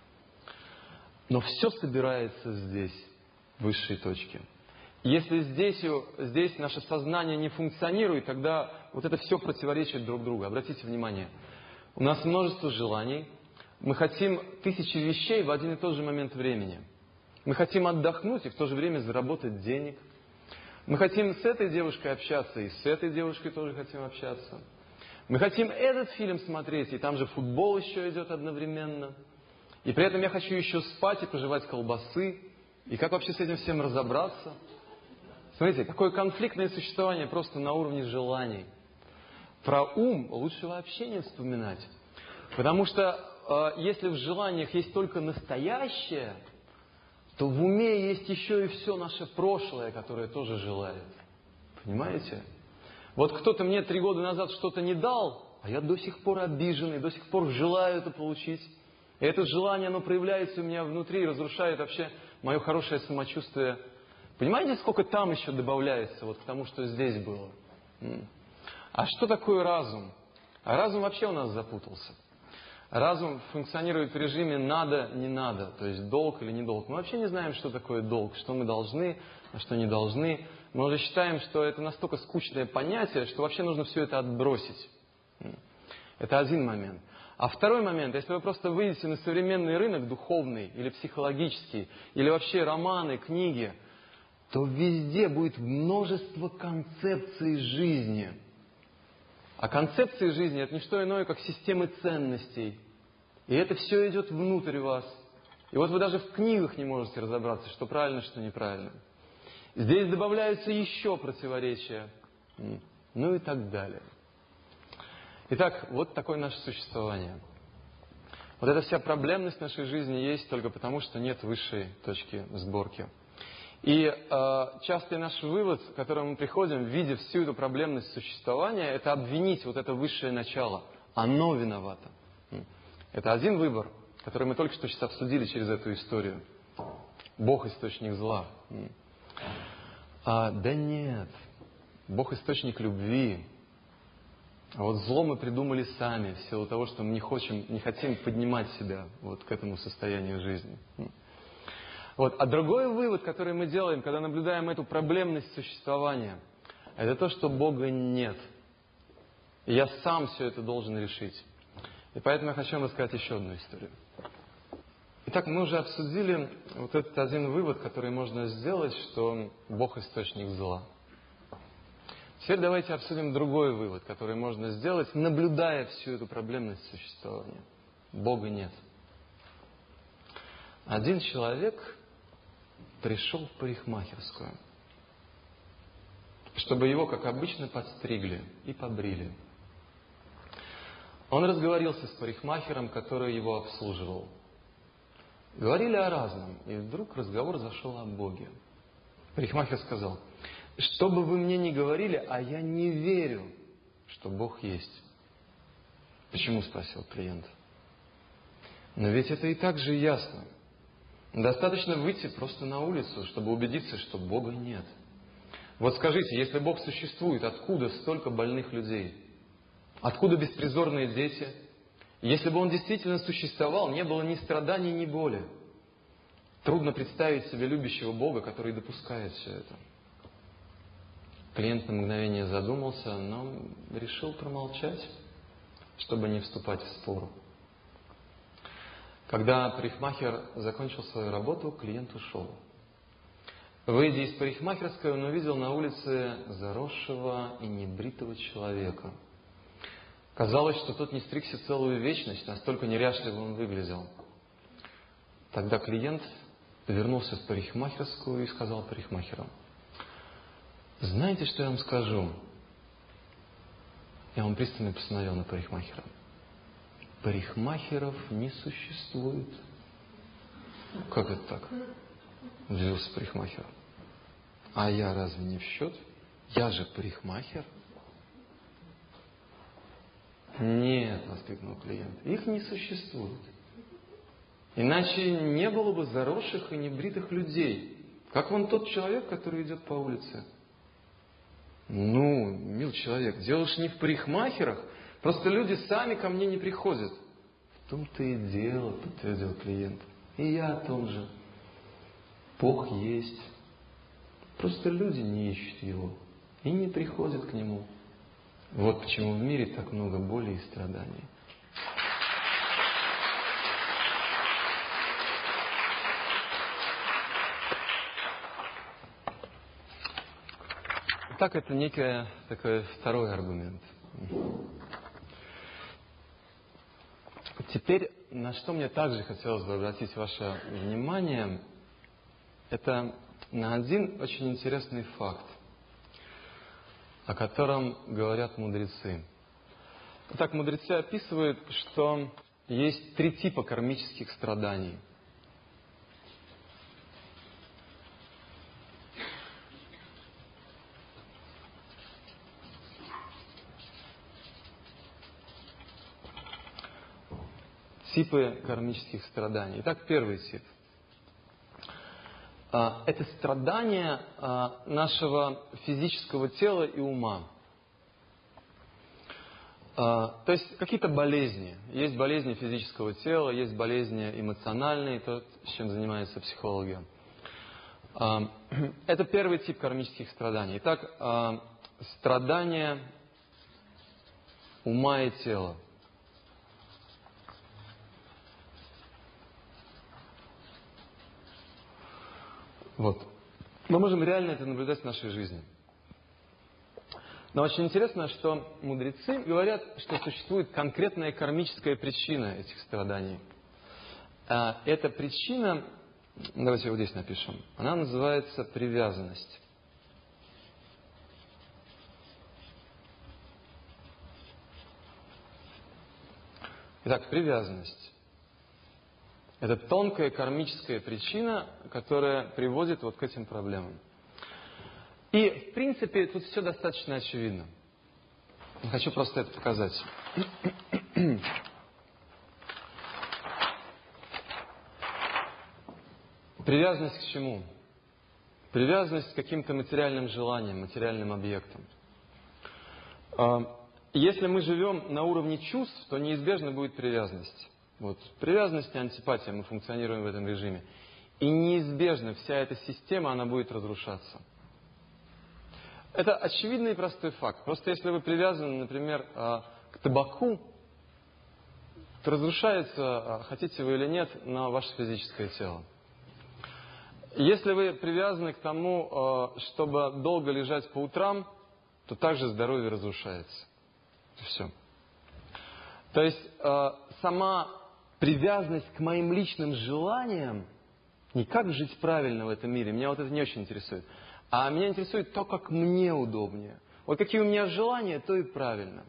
Но все собирается здесь, в высшей точке. Если здесь наше сознание не функционирует, тогда вот это все противоречит друг другу. Обратите внимание, у нас множество желаний. Мы хотим тысячи вещей в один и тот же момент времени. Мы хотим отдохнуть и в то же время заработать денег. Мы хотим с этой девушкой общаться, и с этой девушкой тоже хотим общаться. Мы хотим этот фильм смотреть, и там же футбол еще идет одновременно. И при этом я хочу еще спать и пожевать колбасы. И как вообще с этим всем разобраться? Смотрите, какое конфликтное существование просто на уровне желаний. Про ум лучше вообще не вспоминать. Потому что если в желаниях есть только настоящее, то в уме есть еще и все наше прошлое, которое тоже желает. Понимаете? Вот кто-то мне 3 года назад что-то не дал, а я до сих пор обиженный, до сих пор желаю это получить. И это желание, оно проявляется у меня внутри и разрушает вообще мое хорошее самочувствие. Понимаете, сколько там еще добавляется вот к тому, что здесь было? А что такое разум? А разум вообще у нас запутался. Разум функционирует в режиме «надо», «не надо», то есть долг или не долг. Мы вообще не знаем, что такое долг, что мы должны, а что не должны. Мы уже считаем, что это настолько скучное понятие, что вообще нужно все это отбросить. Это один момент. А второй момент, если вы просто выйдете на современный рынок духовный или психологический, или вообще романы, книги, то везде будет множество концепций жизни. А концепции жизни – это не что иное, как системы ценностей. И это все идет внутрь вас. И вот вы даже в книгах не можете разобраться, что правильно, что неправильно. Здесь добавляются еще противоречия. Ну и так далее. Итак, вот такое наше существование. Вот эта вся проблемность нашей жизни есть только потому, что нет высшей точки сборки. И частый наш вывод, к которому мы приходим, видя всю эту проблемность существования, это обвинить вот это высшее начало. Оно виновато. Это один выбор, который мы только что сейчас обсудили через эту историю. Бог – источник зла. Да нет. Бог – источник любви. А вот зло мы придумали сами, в силу того, что мы не хотим поднимать себя вот к этому состоянию жизни. Вот. А другой вывод, который мы делаем, когда наблюдаем эту проблемность существования, это то, что Бога нет. И я сам все это должен решить. И поэтому я хочу вам рассказать еще одну историю. Итак, мы уже обсудили вот этот один вывод, который можно сделать, что Бог – источник зла. Теперь давайте обсудим другой вывод, который можно сделать, наблюдая всю эту проблемность существования. Бога нет. Один человек пришел в парикмахерскую, чтобы его, как обычно, подстригли и побрили. Он разговорился с парикмахером, который его обслуживал. Говорили о разном, и вдруг разговор зашел о Боге. Парикмахер сказал: «Что бы вы мне ни говорили, а я не верю, что Бог есть». «Почему?» – спросил клиент. «Но ведь это и так же ясно. Достаточно выйти просто на улицу, чтобы убедиться, что Бога нет. Вот скажите, если Бог существует, откуда столько больных людей? Откуда беспризорные дети? Если бы Он действительно существовал, не было ни страданий, ни боли. Трудно представить себе любящего Бога, который допускает все это». Клиент на мгновение задумался, но решил промолчать, чтобы не вступать в спор. Когда парикмахер закончил свою работу, клиент ушел. Выйдя из парикмахерской, он увидел на улице заросшего и небритого человека. Казалось, что тот не стригся целую вечность, настолько неряшливо он выглядел. Тогда клиент вернулся в парикмахерскую и сказал парикмахеру: знаете, что я вам скажу? Я вам пристально посмотрел на парикмахера. Парикмахеров не существует. Как это так? Удивился парикмахер. А я разве не в счет? Я же парикмахер. Нет, воскликнул клиент, их не существует. Иначе не было бы заросших и небритых людей. Как вон тот человек, который идет по улице. Ну, мил человек, дело ж не в парикмахерах. Просто люди сами ко мне не приходят. В том-то и дело, подтвердил клиент. И я о том же. Бог есть. Просто люди не ищут Его и не приходят к Нему. Вот почему в мире так много боли и страданий. Так, это некий такой второй аргумент. Теперь, на что мне также хотелось бы обратить ваше внимание, это на один очень интересный факт, о котором говорят мудрецы. Итак, мудрецы описывают, что есть 3 типа кармических страданий. Типы кармических страданий. Итак, первый тип. Это страдания нашего физического тела и ума. То есть какие-то болезни. Есть болезни физического тела, есть болезни эмоциональные, то, с чем занимаются психологи. Это первый тип кармических страданий. Итак, страдания ума и тела. Вот. Мы можем реально это наблюдать в нашей жизни. Но очень интересно, что мудрецы говорят, что существует конкретная кармическая причина этих страданий. Эта причина, давайте вот здесь напишем, она называется привязанность. Итак, привязанность. Это тонкая кармическая причина, которая приводит вот к этим проблемам. И, в принципе, тут все достаточно очевидно. Я хочу просто это показать. Привязанность к чему? Привязанность к каким-то материальным желаниям, материальным объектам. Если мы живем на уровне чувств, то неизбежно будет привязанность. Вот. Привязанность и антипатия, мы функционируем в этом режиме. И неизбежно вся эта система, она будет разрушаться. Это очевидный и простой факт. Просто если вы привязаны, например, к табаку, то разрушается, хотите вы или нет, на ваше физическое тело. Если вы привязаны к тому, чтобы долго лежать по утрам, то также здоровье разрушается. Все. То есть сама привязанность к моим личным желаниям, не как жить правильно в этом мире, меня вот это не очень интересует, а меня интересует то, как мне удобнее. Вот какие у меня желания, то и правильно.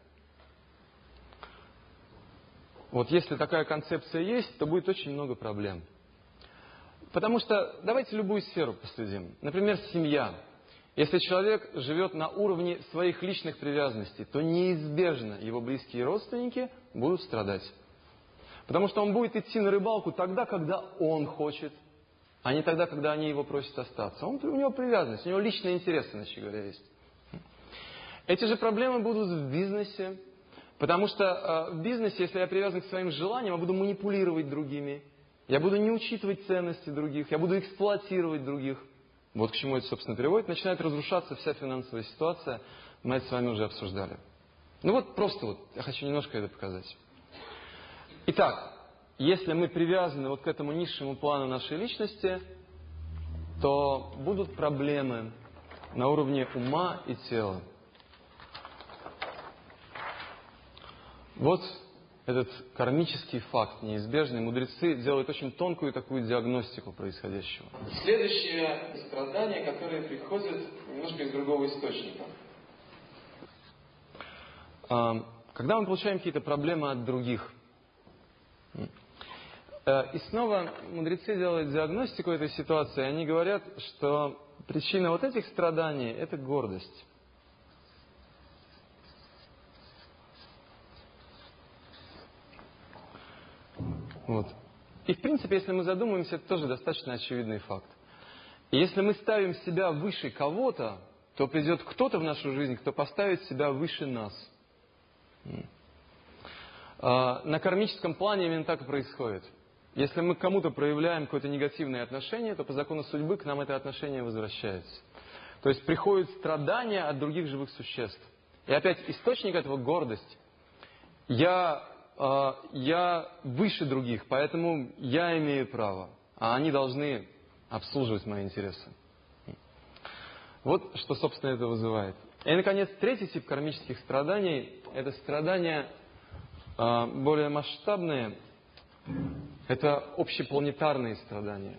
Вот если такая концепция есть, то будет очень много проблем. Потому что давайте любую сферу последим. Например, семья. Если человек живет на уровне своих личных привязанностей, то неизбежно его близкие родственники будут страдать. Потому что он будет идти на рыбалку тогда, когда он хочет, а не тогда, когда они его просят остаться. У него привязанность, у него личные интересы, иначе говоря, есть. Эти же проблемы будут в бизнесе. Потому что в бизнесе, если я привязан к своим желаниям, я буду манипулировать другими. Я буду не учитывать ценности других, я буду эксплуатировать других. Вот к чему это, собственно, приводит. Начинает разрушаться вся финансовая ситуация. Мы это с вами уже обсуждали. Ну вот просто вот, я хочу немножко это показать. Итак, если мы привязаны вот к этому низшему плану нашей личности, то будут проблемы на уровне ума и тела. Вот этот кармический факт неизбежный, мудрецы делают очень тонкую такую диагностику происходящего. Следующее страдание, которое приходит немножко из другого источника. Когда мы получаем какие-то проблемы от других, и снова мудрецы делают диагностику этой ситуации, они говорят, что причина вот этих страданий – это гордость. Вот. И в принципе, если мы задумаемся, это тоже достаточно очевидный факт. И если мы ставим себя выше кого-то, то придет кто-то в нашу жизнь, кто поставит себя выше нас. На кармическом плане именно так и происходит. Если мы к кому-то проявляем какое-то негативное отношение, то по закону судьбы к нам это отношение возвращается. То есть приходят страдания от других живых существ. И опять источник этого – гордость. Я выше других, поэтому я имею право, а они должны обслуживать мои интересы. Вот что, собственно, это вызывает. И, наконец, третий тип кармических страданий – это страдания более масштабные, это общепланетарные страдания.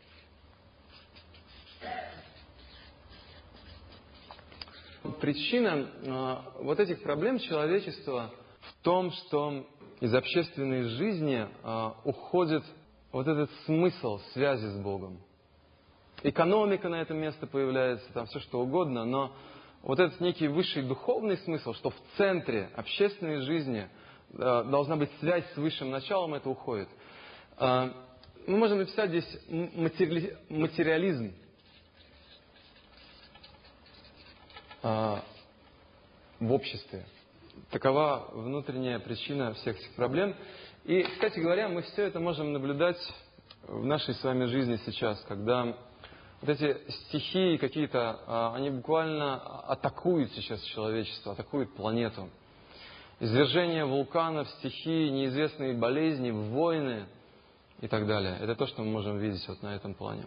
Причина вот этих проблем человечества в том, что из общественной жизни уходит вот этот смысл связи с Богом. Экономика на это место появляется, там все что угодно, но вот этот некий высший духовный смысл, что в центре общественной жизни должна быть связь с высшим началом, это уходит. Мы можем написать здесь материализм. В обществе. Такова внутренняя причина всех этих проблем. И, кстати говоря, мы все это можем наблюдать в нашей с вами жизни сейчас, когда вот эти стихии какие-то, они буквально атакуют сейчас человечество, атакуют планету. Извержение вулканов, стихии, неизвестные болезни, войны и так далее. Это то, что мы можем видеть вот на этом плане.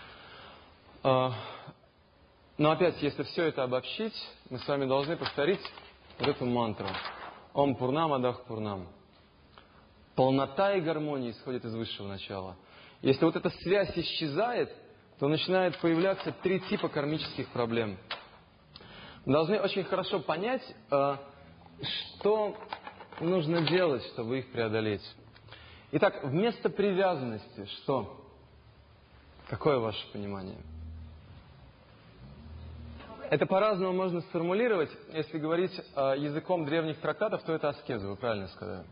Но опять, если все это обобщить, мы с вами должны повторить вот эту мантру. Ом Пурнам Адах Пурнам. Полнота и гармония исходит из высшего начала. Если вот эта связь исчезает, то начинают появляться три типа кармических проблем. Мы должны очень хорошо понять, что нужно делать, чтобы их преодолеть. Итак, вместо привязанности что? Какое ваше понимание? Это по-разному можно сформулировать. Если говорить языком древних трактатов, то это аскеза, вы правильно сказали.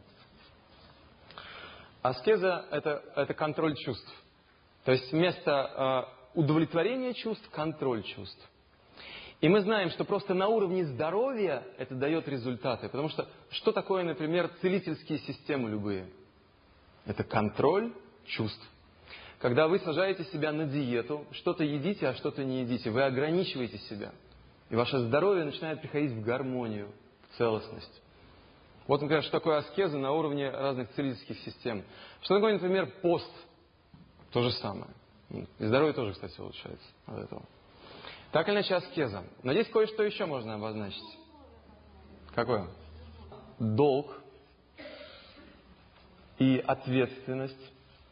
Аскеза – это контроль чувств. То есть вместо удовлетворения чувств – контроль чувств. И мы знаем, что просто на уровне здоровья это дает результаты. Потому что такое, например, целительские системы любые? Это контроль чувств. Когда вы сажаете себя на диету, что-то едите, а что-то не едите, вы ограничиваете себя. И ваше здоровье начинает приходить в гармонию, в целостность. Вот, например, что такое аскеза на уровне разных целительских систем. Что такое, например, пост? То же самое. И здоровье тоже, кстати, улучшается от этого. Так или иначе, аскеза. Но здесь кое-что еще можно обозначить. Какое? Долг и ответственность.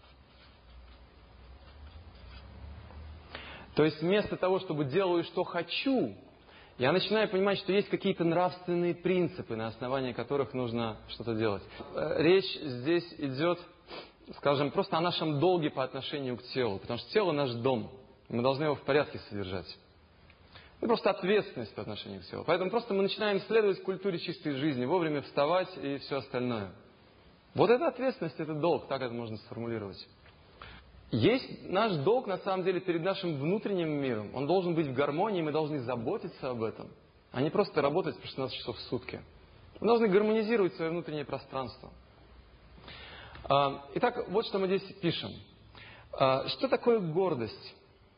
То есть вместо того, чтобы делаю, что хочу, я начинаю понимать, что есть какие-то нравственные принципы, на основании которых нужно что-то делать. Речь здесь идет, скажем, просто о нашем долге по отношению к телу. Потому что тело наш дом. Мы должны его в порядке содержать. Это просто ответственность по отношению к телу. Поэтому просто мы начинаем следовать культуре чистой жизни, вовремя вставать и все остальное. Вот эта ответственность, это долг, так это можно сформулировать. Есть наш долг, на самом деле, перед нашим внутренним миром. Он должен быть в гармонии, мы должны заботиться об этом, а не просто работать по 16 часов в сутки. Мы должны гармонизировать свое внутреннее пространство. Итак, вот что мы здесь пишем. Что такое гордость?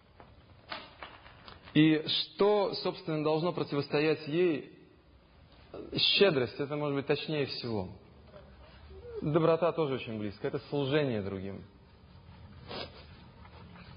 И что, собственно, должно противостоять ей? Щедрость, это может быть точнее всего. Доброта тоже очень близко. Это служение другим.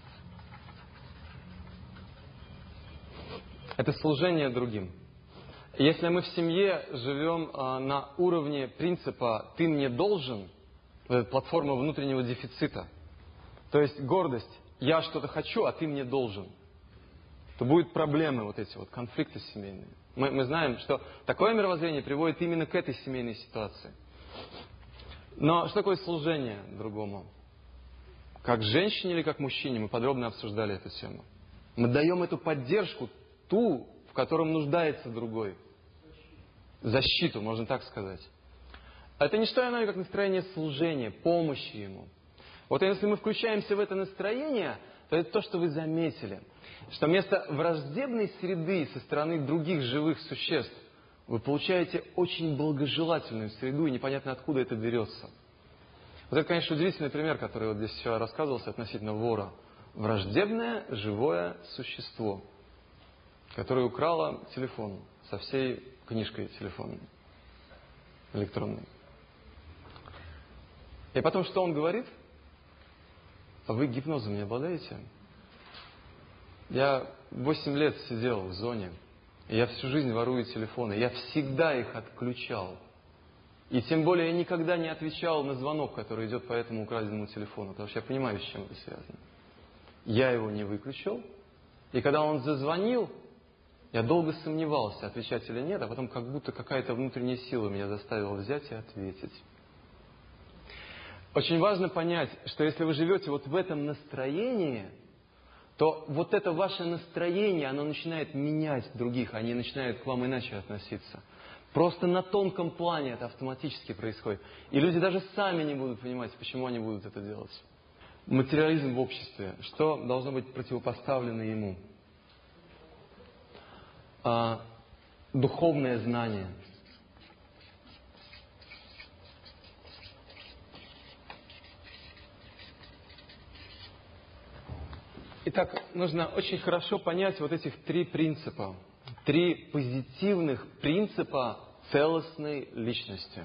Это служение другим. Если мы в семье живем на уровне принципа «ты мне должен», платформа внутреннего дефицита, то есть гордость «я что-то хочу, а ты мне должен», то будут проблемы, вот эти вот конфликты семейные. Мы знаем, что такое мировоззрение приводит именно к этой семейной ситуации. Но что такое служение другому? Как женщине или как мужчине? Мы подробно обсуждали эту тему. Мы даем эту поддержку, ту, в котором нуждается другой. Защиту, можно так сказать. Это не что иное, как настроение служения, помощи ему. Вот если мы включаемся в это настроение, то это то, что вы заметили. Что вместо враждебной среды со стороны других живых существ вы получаете очень благожелательную среду, и непонятно, откуда это берется. Вот это, конечно, удивительный пример, который вот здесь вчера рассказывался относительно вора. Враждебное живое существо, которое украло телефон со всей книжкой телефонной, электронной. И потом, что он говорит? А вы гипнозом не обладаете? Я 8 лет сидел в зоне, и я всю жизнь ворую телефоны. Я всегда их отключал. И тем более я никогда не отвечал на звонок, который идет по этому украденному телефону, потому что я понимаю, с чем это связано. Я его не выключил, и когда он зазвонил, я долго сомневался, отвечать или нет, а потом как будто какая-то внутренняя сила меня заставила взять и ответить. Очень важно понять, что если вы живете вот в этом настроении, то вот это ваше настроение, оно начинает менять других, они начинают к вам иначе относиться. Просто на тонком плане это автоматически происходит. И люди даже сами не будут понимать, почему они будут это делать. Материализм в обществе. Что должно быть противопоставлено ему? Духовное знание. Итак, нужно очень хорошо понять вот этих 3 принципа. 3 позитивных принципа целостной личности.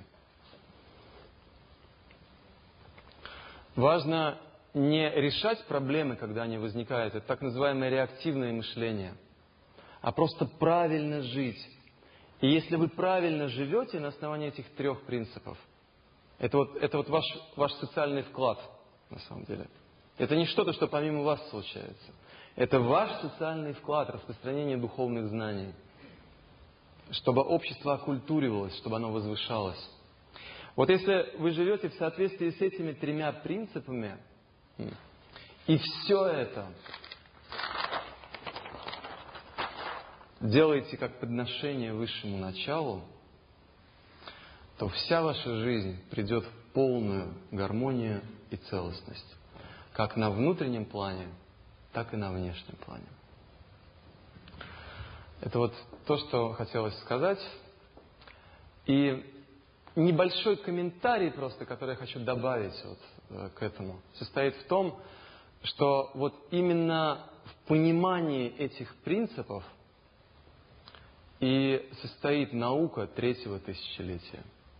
Важно не решать проблемы, когда они возникают. Это так называемое реактивное мышление. А просто правильно жить. И если вы правильно живете на основании этих 3 принципов, это вот ваш социальный вклад, на самом деле. Это не что-то, что помимо вас случается. Это ваш социальный вклад, распространение духовных знаний. Чтобы общество окультуривалось, чтобы оно возвышалось. Вот если вы живете в соответствии с этими 3 принципами, и все это делаете как подношение высшему началу, то вся ваша жизнь придет в полную гармонию и целостность. Как на внутреннем плане, так и на внешнем плане. Это вот то, что хотелось сказать. И небольшой комментарий просто, который я хочу добавить вот к этому, состоит в том, что вот именно в понимании этих принципов и состоит наука 3-го тысячелетия.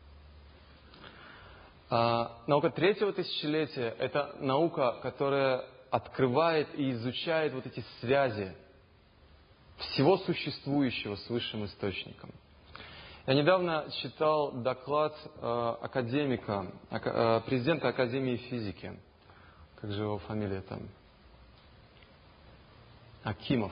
Наука 3-го тысячелетия – это наука, которая открывает и изучает вот эти связи всего существующего с высшим источником. Я недавно читал доклад академика, президента Академии физики. Как же его фамилия там? Акимов.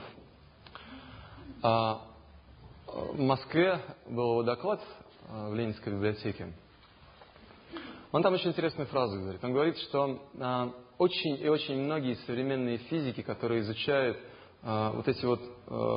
В Москве был его доклад в Ленинской библиотеке. Он там очень интересную фразу говорит. Он говорит, что очень и очень многие современные физики, которые изучают вот эти вот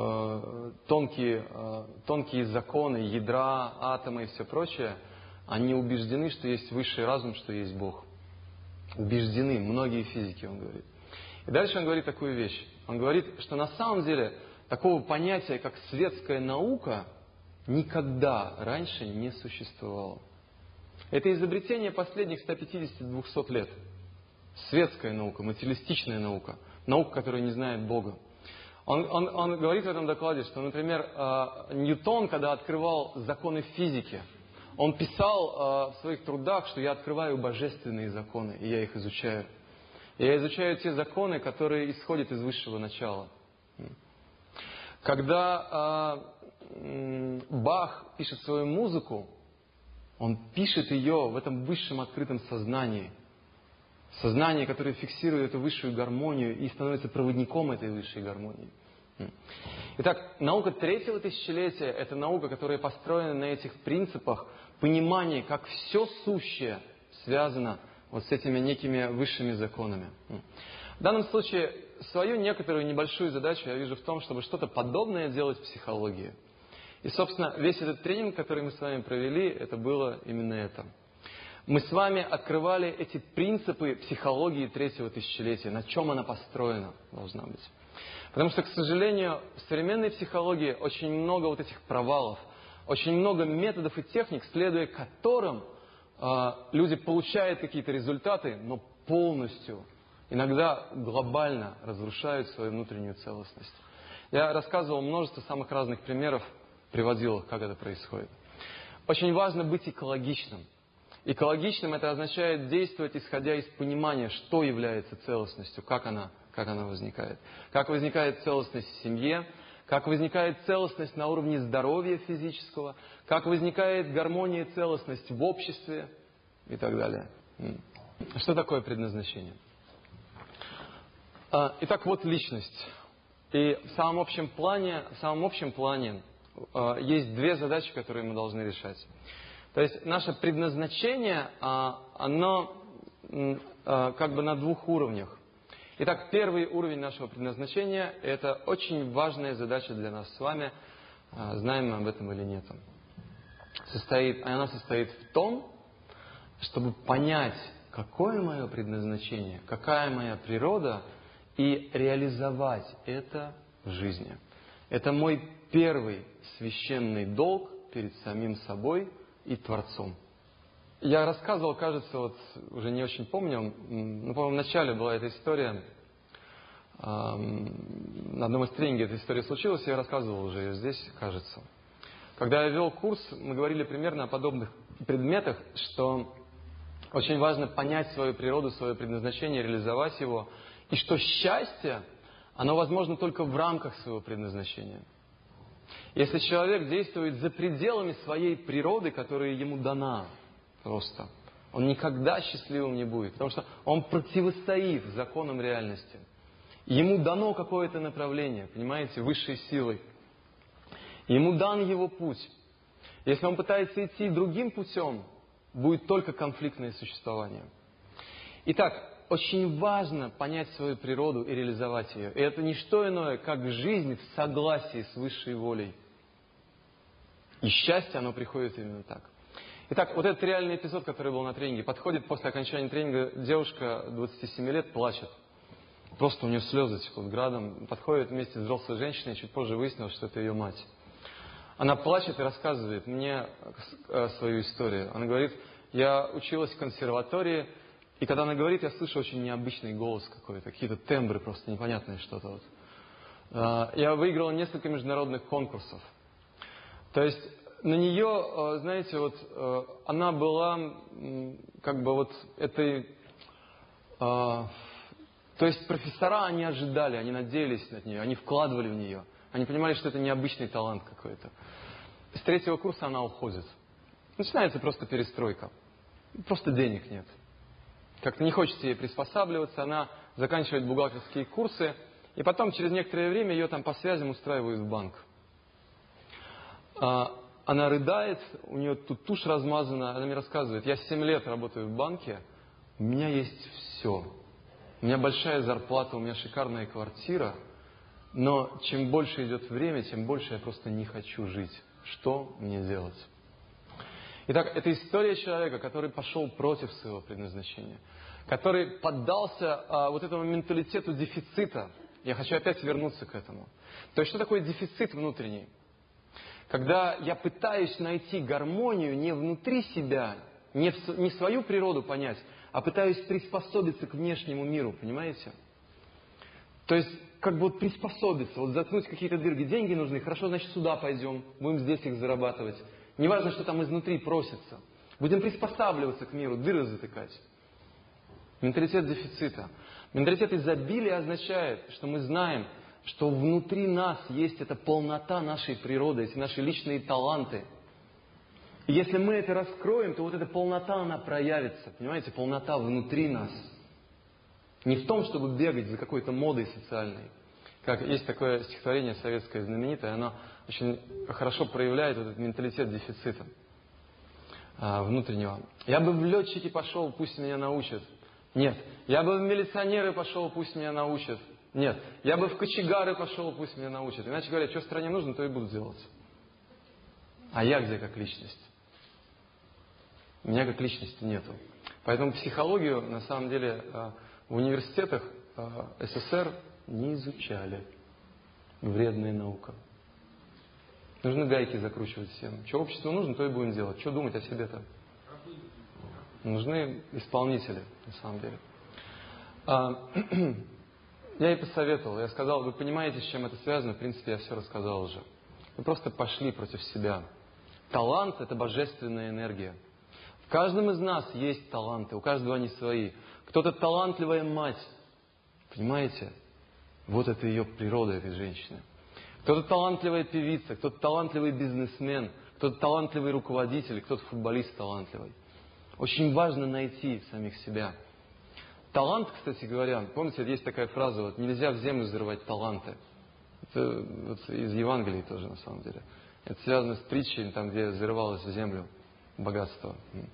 тонкие законы ядра, атома и все прочее, они убеждены, что есть высший разум, что есть Бог. Убеждены, многие физики, он говорит. И дальше он говорит такую вещь. Он говорит, что на самом деле такого понятия, как светская наука, никогда раньше не существовало. Это изобретение последних 150-200 лет. Светская наука, материалистичная наука, наука, которая не знает Бога. Он говорит в этом докладе, что, например, Ньютон, когда открывал законы физики, он писал в своих трудах, что я открываю божественные законы, и я их изучаю. И я изучаю те законы, которые исходят из высшего начала. Когда Бах пишет свою музыку, он пишет ее в этом высшем открытом сознании. Сознание, которое фиксирует эту высшую гармонию и становится проводником этой высшей гармонии. Итак, наука третьего тысячелетия – это наука, которая построена на этих принципах понимания, как все сущее связано вот с этими некими высшими законами. В данном случае свою некоторую небольшую задачу я вижу в том, чтобы что-то подобное делать в психологии. И, собственно, весь этот тренинг, который мы с вами провели, это было именно это. Мы с вами открывали эти принципы психологии третьего тысячелетия, на чем она построена должна быть. Потому что, к сожалению, в современной психологии очень много вот этих провалов, очень много методов и техник, следуя которым люди получают какие-то результаты, но полностью, иногда глобально разрушают свою внутреннюю целостность. Я рассказывал множество самых разных примеров, приводил, как это происходит. Очень важно быть экологичным. Экологичным это означает действовать, исходя из понимания, что является целостностью, как она возникает. Как возникает целостность в семье, как возникает целостность на уровне здоровья физического, как возникает гармония и целостность в обществе и так далее. Что такое предназначение? Итак, вот личность. И в самом общем плане есть две задачи, которые мы должны решать. То есть наше предназначение, оно как бы на двух уровнях. Итак, первый уровень нашего предназначения – это очень важная задача для нас с вами, знаем мы об этом или нет. Она состоит в том, чтобы понять, какое мое предназначение, какая моя природа, и реализовать это в жизни. Это мой первый священный долг перед самим собой и Творцом. Я рассказывал, кажется, вот уже не очень помню, но, по-моему, в начале была эта история. На одном из тренингов эта история случилась, я рассказывал уже ее здесь, кажется. Когда я вел курс, мы говорили примерно о подобных предметах, что очень важно понять свою природу, свое предназначение, реализовать его, и что счастье, оно возможно только в рамках своего предназначения. Если человек действует за пределами своей природы, которая ему дана, просто, он никогда счастливым не будет, потому что он противостоит законам реальности. Ему дано какое-то направление, понимаете, высшей силой. Ему дан его путь. Если он пытается идти другим путем, будет только конфликтное существование. Итак, очень важно понять свою природу и реализовать ее. И это не что иное, как жизнь в согласии с высшей волей. И счастье, оно приходит именно так. Итак, вот этот реальный эпизод, который был на тренинге, подходит после окончания тренинга, девушка 27 лет плачет. Просто у нее слезы текут градом. Подходит вместе с взрослой женщиной, чуть позже выяснилось, что это ее мать. Она плачет и рассказывает мне свою историю. Она говорит, я училась в консерватории, и когда она говорит, я слышу очень необычный голос какой-то, какие-то тембры просто непонятное что-то. Вот. Я выиграла несколько международных конкурсов. То есть на нее, знаете, вот она была как бы вот этой... То есть профессора, они ожидали, они надеялись на нее, они вкладывали в нее. Они понимали, что это необычный талант какой-то. С третьего курса она уходит. Начинается просто перестройка. Просто денег нет. Как-то не хочется ей приспосабливаться, она заканчивает бухгалтерские курсы, и потом через некоторое время ее там по связям устраивают в банк. Она рыдает, у нее тут тушь размазана, она мне рассказывает, я 7 лет работаю в банке, у меня есть все. У меня большая зарплата, у меня шикарная квартира, но чем больше идет время, тем больше я просто не хочу жить. Что мне делать? Итак, это история человека, который пошел против своего предназначения, который поддался вот этому менталитету дефицита. Я хочу опять вернуться к этому. То есть, что такое дефицит внутренний? Когда я пытаюсь найти гармонию не внутри себя, не свою природу понять, а пытаюсь приспособиться к внешнему миру, понимаете? То есть, как бы вот приспособиться, вот заткнуть какие-то дырки. Деньги нужны, хорошо, значит, сюда пойдем, будем здесь их зарабатывать. Неважно, что там изнутри просится. Будем приспосабливаться к миру, дыры затыкать. Менталитет дефицита. Менталитет изобилия означает, что мы знаем, что внутри нас есть эта полнота нашей природы, эти наши личные таланты. И если мы это раскроем, то вот эта полнота, она проявится. Понимаете, полнота внутри нас. Не в том, чтобы бегать за какой-то модой социальной. Как есть такое стихотворение советское знаменитое, оно очень хорошо проявляет вот этот менталитет дефицита внутреннего. Я бы в летчики пошел, пусть меня научат. Нет. Я бы в милиционеры пошел, пусть меня научат. Нет. Я бы в кочегары пошел, пусть меня научат. Иначе говоря, что стране нужно, то и буду делать. А я где как личность? Меня как личности нету. Поэтому психологию, на самом деле, в университетах СССР не изучали. Вредная наука. Нужно гайки закручивать всем. Что обществу нужно, то и будем делать. Что думать о себе-то? Нужны исполнители, на самом деле. Я ей посоветовал. Я сказал, вы понимаете, с чем это связано? В принципе, я все рассказал уже. Вы просто пошли против себя. Талант – это божественная энергия. В каждом из нас есть таланты, у каждого они свои. Кто-то талантливая мать. Понимаете? Вот это ее природа, этой женщины. Кто-то талантливая певица, кто-то талантливый бизнесмен, кто-то талантливый руководитель, кто-то футболист талантливый. Очень важно найти самих себя. Талант, кстати говоря, помните, есть такая фраза, вот, нельзя в землю взрывать таланты. Это вот из Евангелия тоже, на самом деле. Это связано с притчей, там, где взрывалось в землю богатство.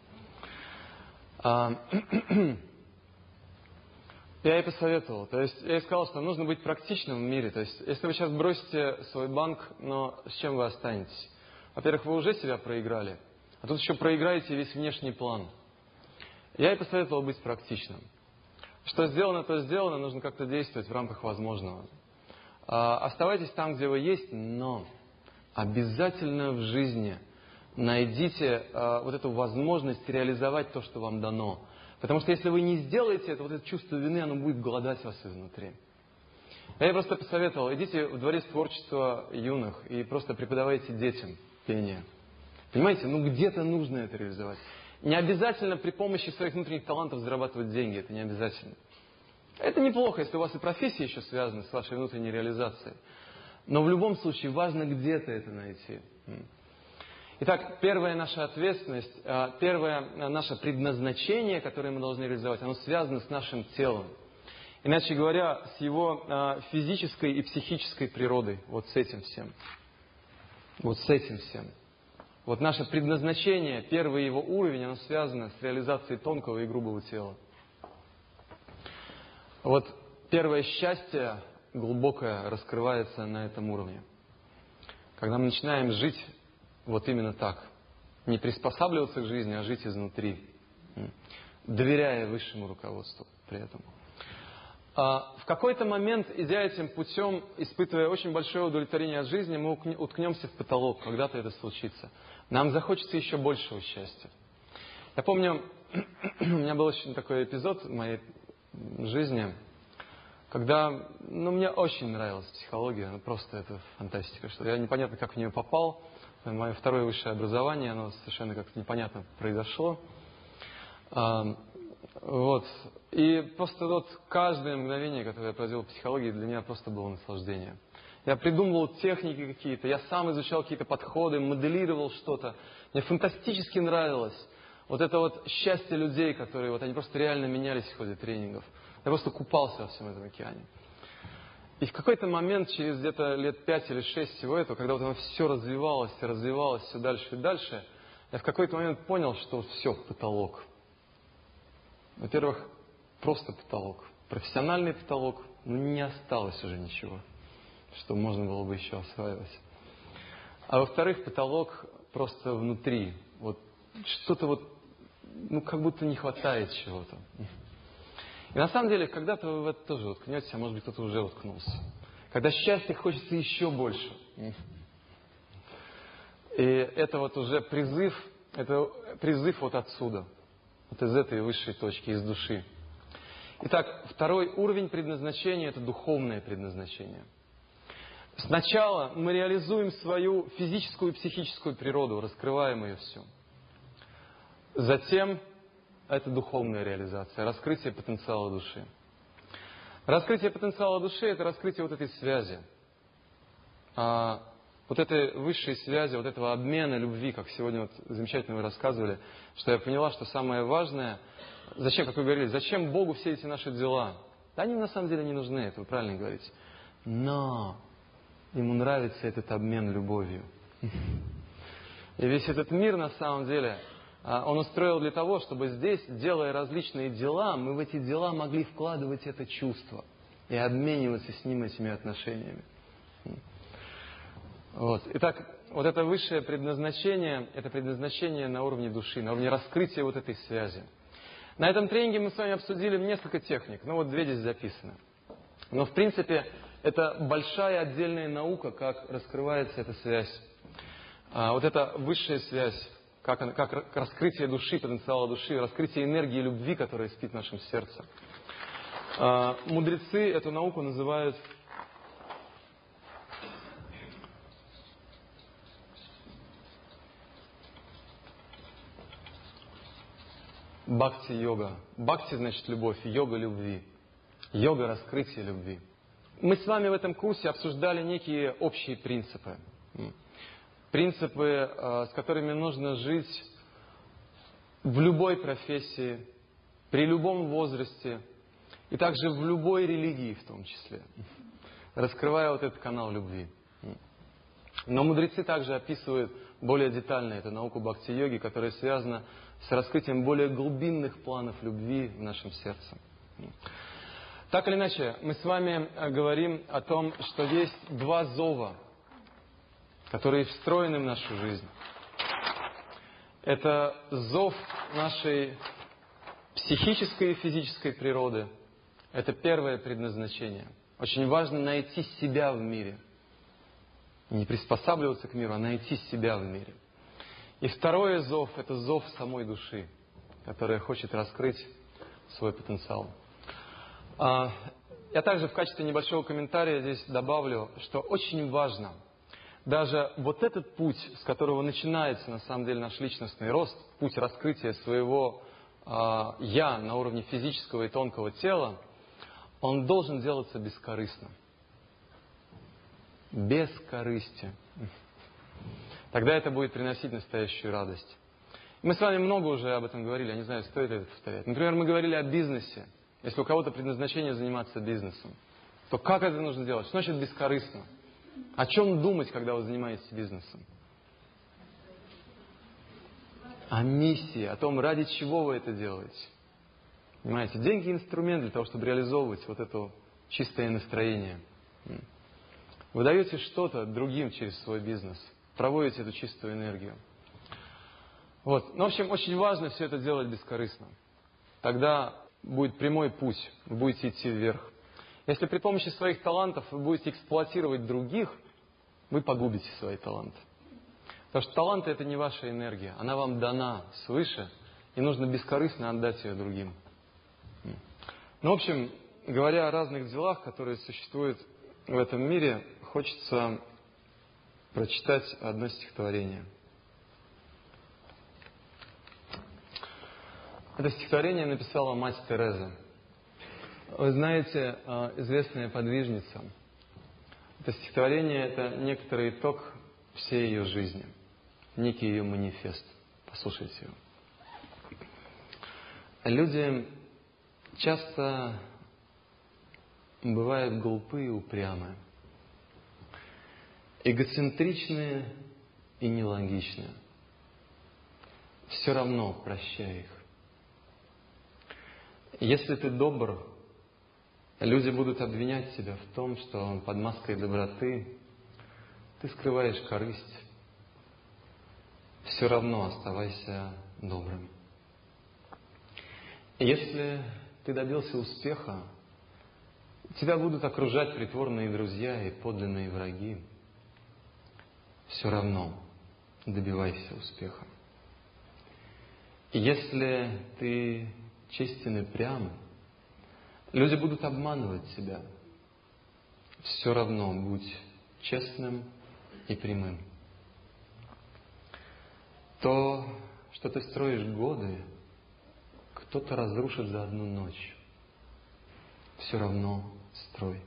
Я ей посоветовал. То есть я ей сказал, что нужно быть практичным в мире. То есть если вы сейчас бросите свой банк, но с чем вы останетесь? Во-первых, вы уже себя проиграли, а тут еще проиграете весь внешний план. Я ей посоветовал быть практичным. Что сделано, то сделано, нужно как-то действовать в рамках возможного. Оставайтесь там, где вы есть, но обязательно в жизни найдите вот эту возможность реализовать то, что вам дано. Потому что если вы не сделаете это, вот это чувство вины, оно будет голодать вас изнутри. Я ей просто посоветовал, идите в дворец творчества юных и просто преподавайте детям пение. Понимаете, где-то нужно это реализовать. Не обязательно при помощи своих внутренних талантов зарабатывать деньги, это не обязательно. Это неплохо, если у вас и профессия еще связана с вашей внутренней реализацией. Но в любом случае важно где-то это найти. Итак, первая наша ответственность, первое наше предназначение, которое мы должны реализовать, оно связано с нашим телом. Иначе говоря, с его физической и психической природой. Вот с этим всем. Вот с этим всем. Вот наше предназначение, первый его уровень, оно связано с реализацией тонкого и грубого тела. Вот первое счастье глубокое раскрывается на этом уровне. Когда мы начинаем жить вот именно так. Не приспосабливаться к жизни, а жить изнутри. Доверяя высшему руководству при этом. В какой-то момент, идя этим путем, испытывая очень большое удовлетворение от жизни, мы уткнемся в потолок. Когда-то это случится. Нам захочется еще большего счастья. Я помню, у меня был очень такой эпизод в моей жизни, когда мне очень нравилась психология. Просто это фантастика. Что я непонятно, как в нее попал. Мое второе высшее образование, оно совершенно как-то непонятно произошло. Вот. И просто вот каждое мгновение, которое я провел в психологии, для меня просто было наслаждение. Я придумывал техники какие-то, я сам изучал какие-то подходы, моделировал что-то. Мне фантастически нравилось вот это вот счастье людей, которые вот они просто реально менялись в ходе тренингов. Я просто купался во всем этом океане. И в какой-то момент, через где-то лет 5 или 6 всего этого, когда вот оно все развивалось все дальше и дальше, я в какой-то момент понял, что все, потолок. Во-первых, просто потолок. Профессиональный потолок, не осталось уже ничего, что можно было бы еще осваивать. А во-вторых, потолок просто внутри. Вот что-то вот, как будто не хватает чего-то. И на самом деле, когда-то вы в это тоже уткнетесь, а может быть, кто-то уже уткнулся. Когда счастья хочется еще больше. И это вот уже призыв вот отсюда, вот из этой высшей точки, из души. Итак, второй уровень предназначения – это духовное предназначение. Сначала мы реализуем свою физическую и психическую природу, раскрываем ее всю. Затем это духовная реализация, раскрытие потенциала души. Раскрытие потенциала души – это раскрытие вот этой связи. Вот этой высшей связи, вот этого обмена любви, как сегодня вот замечательно вы рассказывали, что я поняла, что самое важное, зачем, как вы говорили, зачем Богу все эти наши дела? Да они на самом деле не нужны, это вы правильно говорите. Но Ему нравится этот обмен любовью. И весь этот мир на самом деле Он устроил для того, чтобы здесь, делая различные дела, мы в эти дела могли вкладывать это чувство и обмениваться с Ним этими отношениями. Вот. Итак, вот это высшее предназначение, это предназначение на уровне души, на уровне раскрытия вот этой связи. На этом тренинге мы с вами обсудили несколько техник, вот 2 здесь записаны. Но в принципе это большая отдельная наука, как раскрывается эта связь. Вот эта высшая связь, как раскрытие души, потенциала души, раскрытие энергии любви, которая спит в нашем сердце. Мудрецы эту науку называют бхакти-йога. Бхакти значит любовь, йога любви. Йога раскрытия любви. Мы с вами в этом курсе обсуждали некие общие принципы. Принципы, с которыми нужно жить в любой профессии, при любом возрасте и также в любой религии в том числе, раскрывая вот этот канал любви. Но мудрецы также описывают более детально эту науку бхакти-йоги, которая связана с раскрытием более глубинных планов любви в нашем сердце. Так или иначе, мы с вами говорим о том, что есть 2 зова, которые встроены в нашу жизнь. Это зов нашей психической и физической природы. Это первое предназначение. Очень важно найти себя в мире. Не приспосабливаться к миру, а найти себя в мире. И второе зов – это зов самой души, которая хочет раскрыть свой потенциал. Я также в качестве небольшого комментария здесь добавлю, что очень важно даже вот этот путь, с которого начинается на самом деле наш личностный рост, путь раскрытия своего «я» на уровне физического и тонкого тела, он должен делаться бескорыстно. Без корысти. Тогда это будет приносить настоящую радость. Мы с вами много уже об этом говорили, я не знаю, стоит ли это повторять. Например, мы говорили о бизнесе. Если у кого-то предназначение заниматься бизнесом, то как это нужно делать? Что значит бескорыстно? О чем думать, когда вы занимаетесь бизнесом? О миссии, о том, ради чего вы это делаете. Понимаете, деньги – инструмент для того, чтобы реализовывать вот это чистое настроение. Вы даете что-то другим через свой бизнес, проводите эту чистую энергию. Вот. Ну, в общем, очень важно все это делать бескорыстно. Тогда будет прямой путь, вы будете идти вверх. Если при помощи своих талантов вы будете эксплуатировать других, вы погубите свои таланты. Потому что таланты – это не ваша энергия, она вам дана свыше, и нужно бескорыстно отдать ее другим. Ну, в общем, говоря о разных делах, которые существуют в этом мире, хочется прочитать одно стихотворение. Это стихотворение написала мать Тереза. Вы знаете, известная подвижница. Это стихотворение – это некоторый итог всей ее жизни, некий ее манифест. Послушайте его. Люди часто бывают глупые и упрямые, эгоцентричные и нелогичные. Все равно прощай их. Если ты добр, люди будут обвинять тебя в том, что под маской доброты ты скрываешь корысть. Все равно оставайся добрым. Если ты добился успеха, тебя будут окружать притворные друзья и подлинные враги. Все равно добивайся успеха. Если ты честен и прям, люди будут обманывать тебя. Все равно будь честным и прямым. То, что ты строишь годы, кто-то разрушит за одну ночь. все равно строй.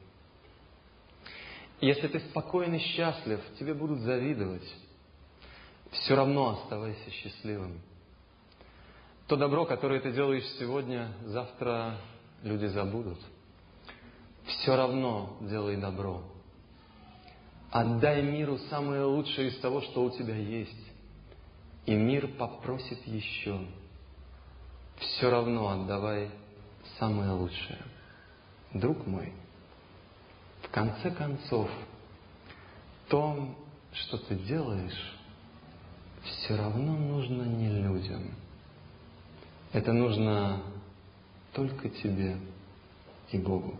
Если ты спокоен и счастлив, тебе будут завидовать. Все равно оставайся счастливым. То добро, которое ты делаешь сегодня, завтра люди забудут. Все равно делай добро. Отдай миру самое лучшее из того, что у тебя есть. И мир попросит еще. Все равно отдавай самое лучшее. Друг мой, в конце концов, то, что ты делаешь, все равно нужно не людям. Это нужно только тебе и Богу.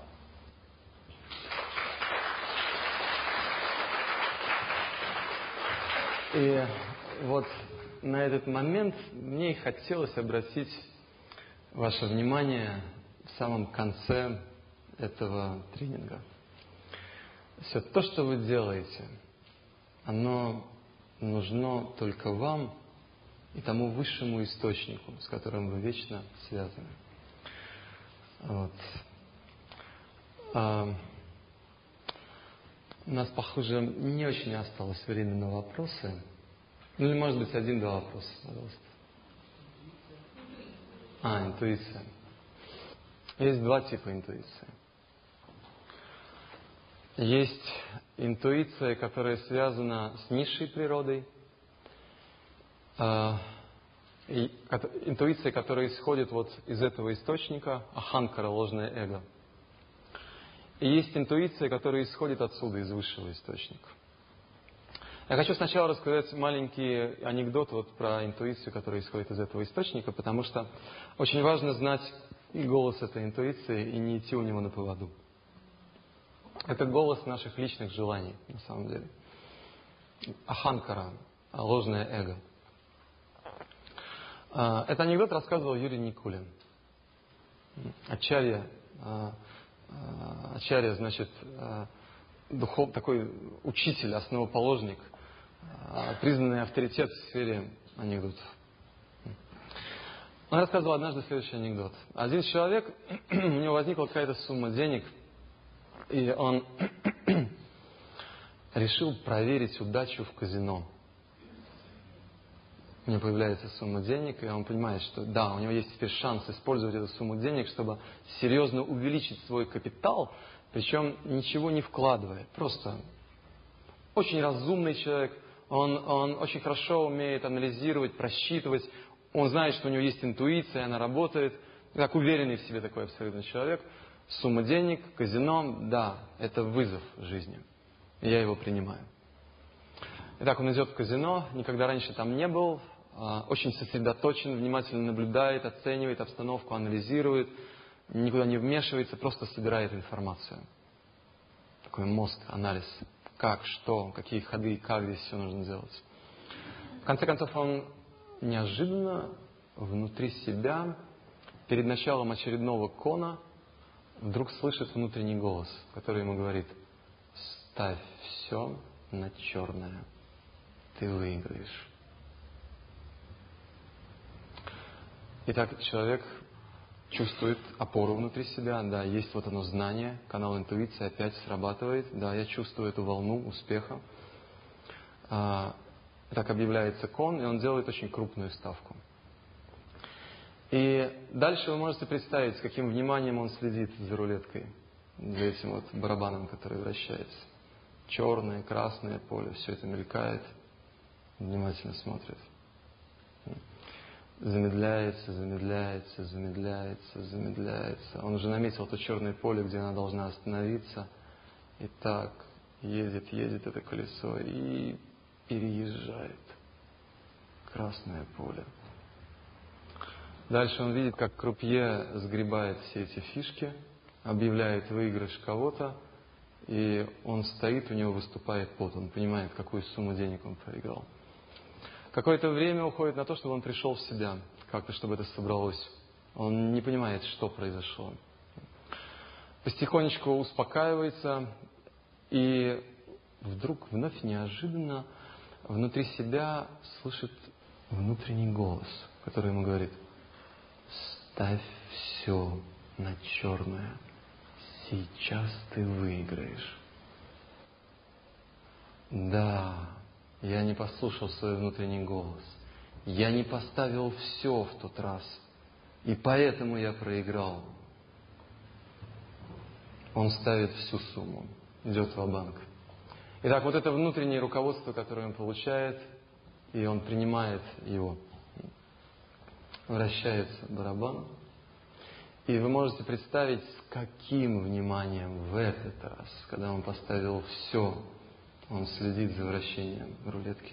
И вот на этот момент мне и хотелось обратить ваше внимание в самом конце этого тренинга. Все то, что вы делаете, оно нужно только вам и тому высшему источнику, с которым вы вечно связаны. Вот. У нас, похоже, не очень осталось времени на вопросы. Ну или, может быть, 1-2 вопроса, пожалуйста. Интуиция. Есть 2 типа интуиции. Есть интуиция, которая связана с низшей природой. Интуиция, которая исходит вот из этого источника, аханкара, ложное эго. И есть интуиция, которая исходит отсюда, из высшего источника. Я хочу сначала рассказать маленький анекдот вот про интуицию, которая исходит из этого источника, потому что очень важно знать голос этой интуиции и не идти у него на поводу. Это голос наших личных желаний, на самом деле. Аханкара, ложное эго. Этот анекдот рассказывал Юрий Никулин. Ачарья, значит, такой учитель, основоположник, признанный авторитет в сфере анекдотов. Он рассказывал однажды следующий анекдот. Один человек, у него возникла какая-то сумма денег, и он решил проверить удачу в казино. У него появляется сумма денег, и он понимает, что да, у него есть теперь шанс использовать эту сумму денег, чтобы серьезно увеличить свой капитал, причем ничего не вкладывая. Просто очень разумный человек, он очень хорошо умеет анализировать, просчитывать, он знает, что у него есть интуиция, она работает, как уверенный в себе такой абсолютно человек. Сумма денег, казино, да, это вызов жизни. И я его принимаю. Итак, он идет в казино, никогда раньше там не был, очень сосредоточен, внимательно наблюдает, оценивает обстановку, анализирует, никуда не вмешивается, просто собирает информацию. Такой мозг, анализ. Как, что, какие ходы, как здесь все нужно делать. В конце концов, он неожиданно внутри себя, перед началом очередного кона, вдруг слышит внутренний голос, который ему говорит: ставь все на черное, ты выиграешь. Итак, человек чувствует опору внутри себя, да, есть вот оно знание, канал интуиции опять срабатывает, да, я чувствую эту волну успеха. Так объявляется кон, и он делает очень крупную ставку. И дальше вы можете представить, с каким вниманием он следит за рулеткой, за этим вот барабаном, который вращается. Черное, красное поле, все это мелькает, внимательно смотрит. Замедляется, замедляется, замедляется, замедляется. Он уже наметил то черное поле, где она должна остановиться. И так едет это колесо и переезжает красное поле. Дальше он видит, как крупье сгребает все эти фишки, объявляет выигрыш кого-то, и он стоит, у него выступает пот, он понимает, какую сумму денег он проиграл. Какое-то время уходит на то, чтобы он пришел в себя, как-то, чтобы это собралось. Он не понимает, что произошло. Потихонечку успокаивается, и вдруг вновь неожиданно внутри себя слышит внутренний голос, который ему говорит: ставь все на черное, сейчас ты выиграешь. Да, я не послушал свой внутренний голос. Я не поставил все в тот раз. И поэтому я проиграл. Он ставит всю сумму. Идет ва-банк. Итак, вот это внутреннее руководство, которое он получает, и он принимает его. Вращается барабан. И вы можете представить, с каким вниманием в этот раз, когда он поставил все, он следит за вращением рулетки.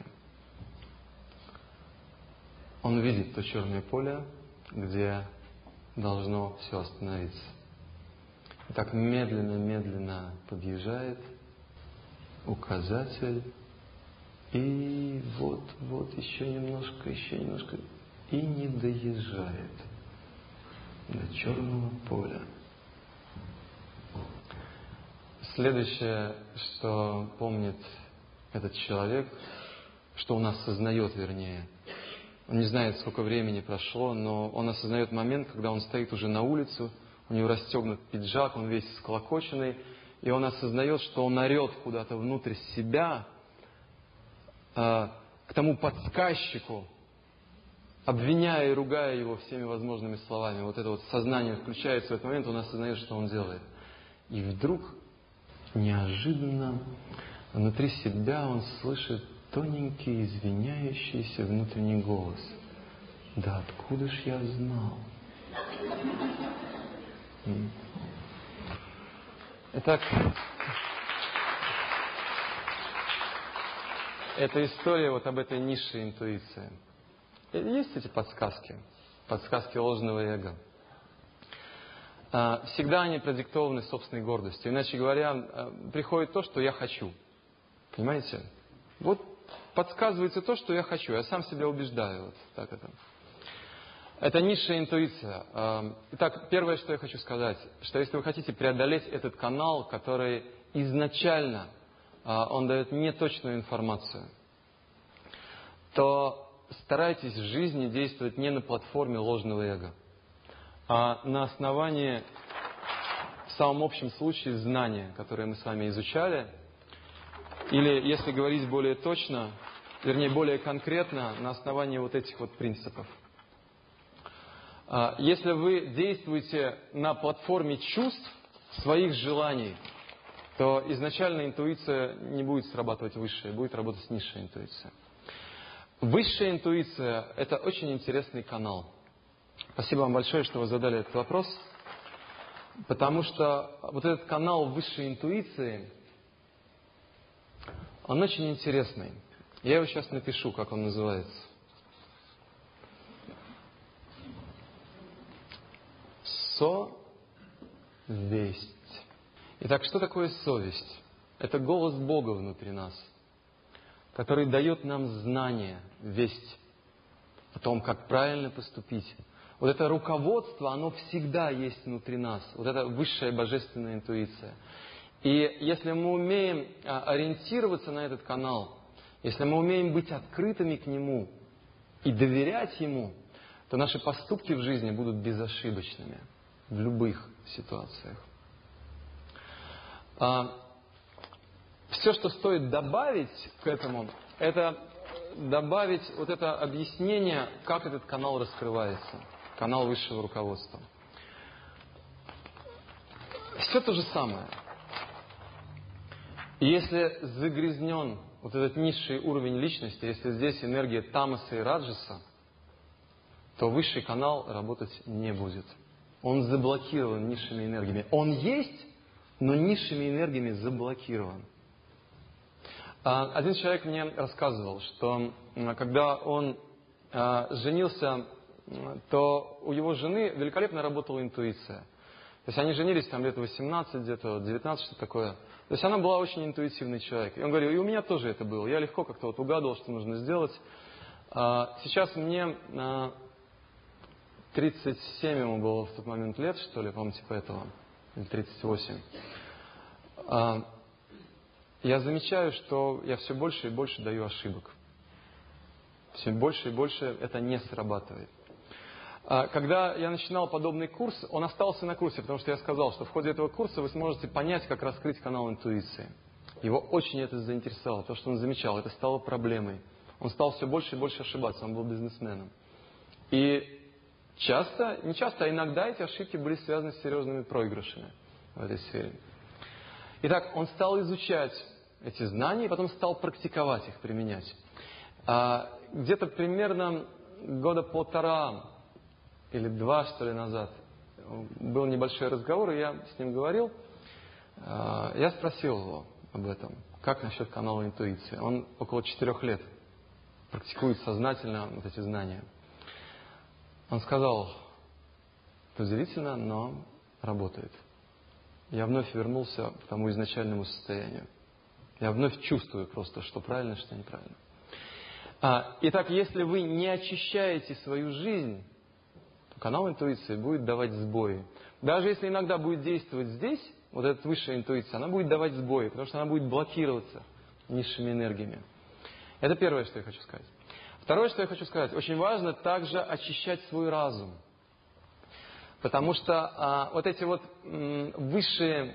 Он видит то черное поле, где должно все остановиться. И так медленно подъезжает указатель. И вот еще немножко, и не доезжает до черного поля. Следующее, что помнит этот человек, что он осознает, вернее, он не знает, сколько времени прошло, но он осознает момент, когда он стоит уже на улице, у него расстегнут пиджак, он весь всклокоченный, и он осознает, что он орет куда-то внутрь себя, к тому подсказчику, обвиняя и ругая его всеми возможными словами. Вот это вот сознание включается в этот момент, он осознает, что он делает. И вдруг, неожиданно, внутри себя он слышит тоненький, извиняющийся внутренний голос. Да откуда ж я знал? Итак, это история вот об этой низшей интуиции. Есть эти подсказки ложного эго. Всегда они продиктованы собственной гордостью. Иначе говоря, приходит то, что я хочу. Понимаете? Вот подсказывается то, что я хочу. Я сам себя убеждаю. Вот так это. Это низшая интуиция. Итак, первое, что я хочу сказать, что если вы хотите преодолеть этот канал, который изначально он дает неточную информацию, то старайтесь в жизни действовать не на платформе ложного эго, а на основании, в самом общем случае, знания, которые мы с вами изучали, или, если говорить более точно, вернее, более конкретно, на основании вот этих вот принципов. Если вы действуете на платформе чувств, своих желаний, то изначально интуиция не будет срабатывать высшая, будет работать низшая интуиция. Высшая интуиция – это очень интересный канал. Спасибо вам большое, что вы задали этот вопрос, потому что вот этот канал высшей интуиции, он очень интересный. Я его сейчас напишу, как он называется. Совесть. Итак, что такое совесть? Это голос Бога внутри нас, который дает нам знания, весть о том, как правильно поступить. Вот это руководство, оно всегда есть внутри нас. Вот это высшая божественная интуиция. И если мы умеем ориентироваться на этот канал, если мы умеем быть открытыми к нему и доверять ему, то наши поступки в жизни будут безошибочными в любых ситуациях. Все, что стоит добавить к этому, это добавить вот это объяснение, как этот канал раскрывается, канал высшего руководства. Все то же самое. И если загрязнен вот этот низший уровень личности, если здесь энергия тамаса и раджаса, то высший канал работать не будет. Он заблокирован низшими энергиями. Он есть, но низшими энергиями заблокирован. Один человек мне рассказывал, что когда он женился, то у его жены великолепно работала интуиция. То есть они женились там лет 18, где-то 19, что такое. То есть она была очень интуитивный человек. И он говорил, и у меня тоже это было. Я легко как-то вот угадывал, что нужно сделать. Сейчас мне 37 ему было в тот момент лет, что ли, по-моему, типа этого. Или 38. Я замечаю, что я все больше и больше даю ошибок. Все больше и больше это не срабатывает. Когда я начинал подобный курс, он остался на курсе, потому что я сказал, что в ходе этого курса вы сможете понять, как раскрыть канал интуиции. Его очень это заинтересовало, то, что он замечал, это стало проблемой. Он стал все больше и больше ошибаться, он был бизнесменом. И часто, не часто, а иногда эти ошибки были связаны с серьезными проигрышами в этой сфере. Итак, он стал изучать эти знания и потом стал практиковать их, применять. Где-то примерно года 1,5 или 2, что ли, назад был небольшой разговор, и я с ним говорил. Я спросил его об этом, как насчет канала интуиции. Он около 4 лет практикует сознательно вот эти знания. Он сказал: удивительно, но работает. Я вновь вернулся к тому изначальному состоянию. Я вновь чувствую просто, что правильно, что неправильно. Итак, если вы не очищаете свою жизнь, то канал интуиции будет давать сбои. Даже если иногда будет действовать здесь, вот эта высшая интуиция, она будет давать сбои, потому что она будет блокироваться низшими энергиями. Это первое, что я хочу сказать. Второе, что я хочу сказать, очень важно также очищать свой разум. Потому что вот эти вот высшая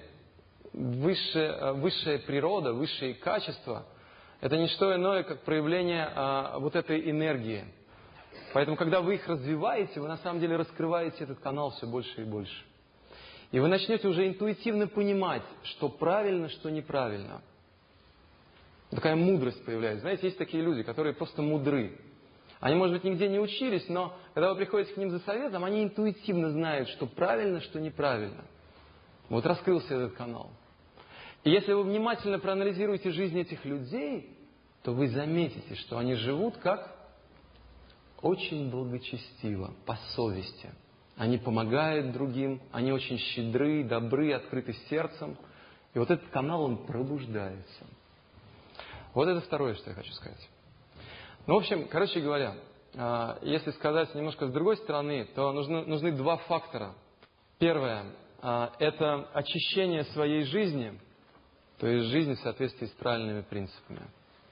природа, высшие качества, это не что иное, как проявление вот этой энергии. Поэтому, когда вы их развиваете, вы на самом деле раскрываете этот канал все больше и больше. И вы начнете уже интуитивно понимать, что правильно, что неправильно. Такая мудрость появляется. Знаете, есть такие люди, которые просто мудры. Они, может быть, нигде не учились, но когда вы приходите к ним за советом, они интуитивно знают, что правильно, что неправильно. Вот раскрылся этот канал. И если вы внимательно проанализируете жизнь этих людей, то вы заметите, что они живут как очень благочестиво, по совести. Они помогают другим, они очень щедры, добры, открыты сердцем. И вот этот канал, он пробуждается. Вот это второе, что я хочу сказать. Ну, в общем, короче говоря, если сказать немножко с другой стороны, то нужны 2 фактора. Первое – это очищение своей жизни, то есть жизни в соответствии с правильными принципами.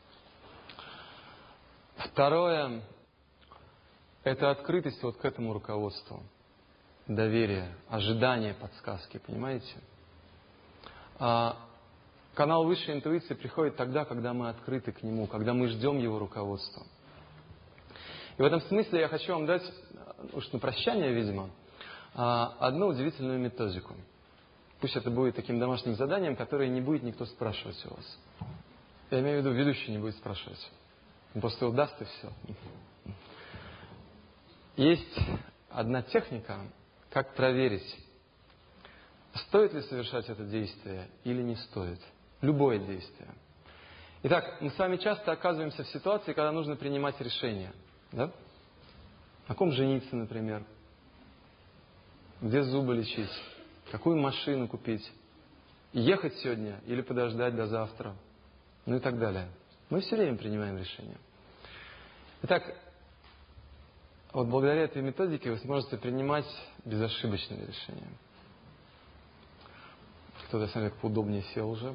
Второе – это открытость вот к этому руководству, доверие, ожидание подсказки, понимаете? Канал высшей интуиции приходит тогда, когда мы открыты к нему, когда мы ждем его руководства. И в этом смысле я хочу вам дать, уж на прощание, видимо, одну удивительную методику. Пусть это будет таким домашним заданием, которое не будет никто спрашивать у вас. Я имею в виду, ведущий не будет спрашивать. Он просто его даст и все. Есть одна техника, как проверить, стоит ли совершать это действие или не стоит. Любое действие. Итак, мы с вами часто оказываемся в ситуации, когда нужно принимать решение. Да? На ком жениться, например? Где зубы лечить? Какую машину купить? Ехать сегодня или подождать до завтра? Ну и так далее. Мы все время принимаем решения. Итак, вот благодаря этой методике вы сможете принимать безошибочные решения. Кто-то с вами поудобнее сел уже.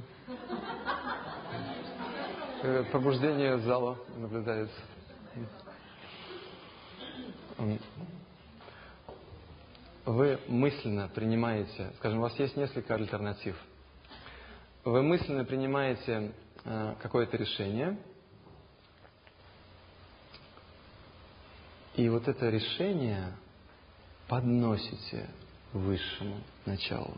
Пробуждение зала наблюдается. Вы мысленно принимаете, скажем, у вас есть несколько альтернатив. Вы мысленно принимаете какое-то решение, и вот это решение подносите высшему началу.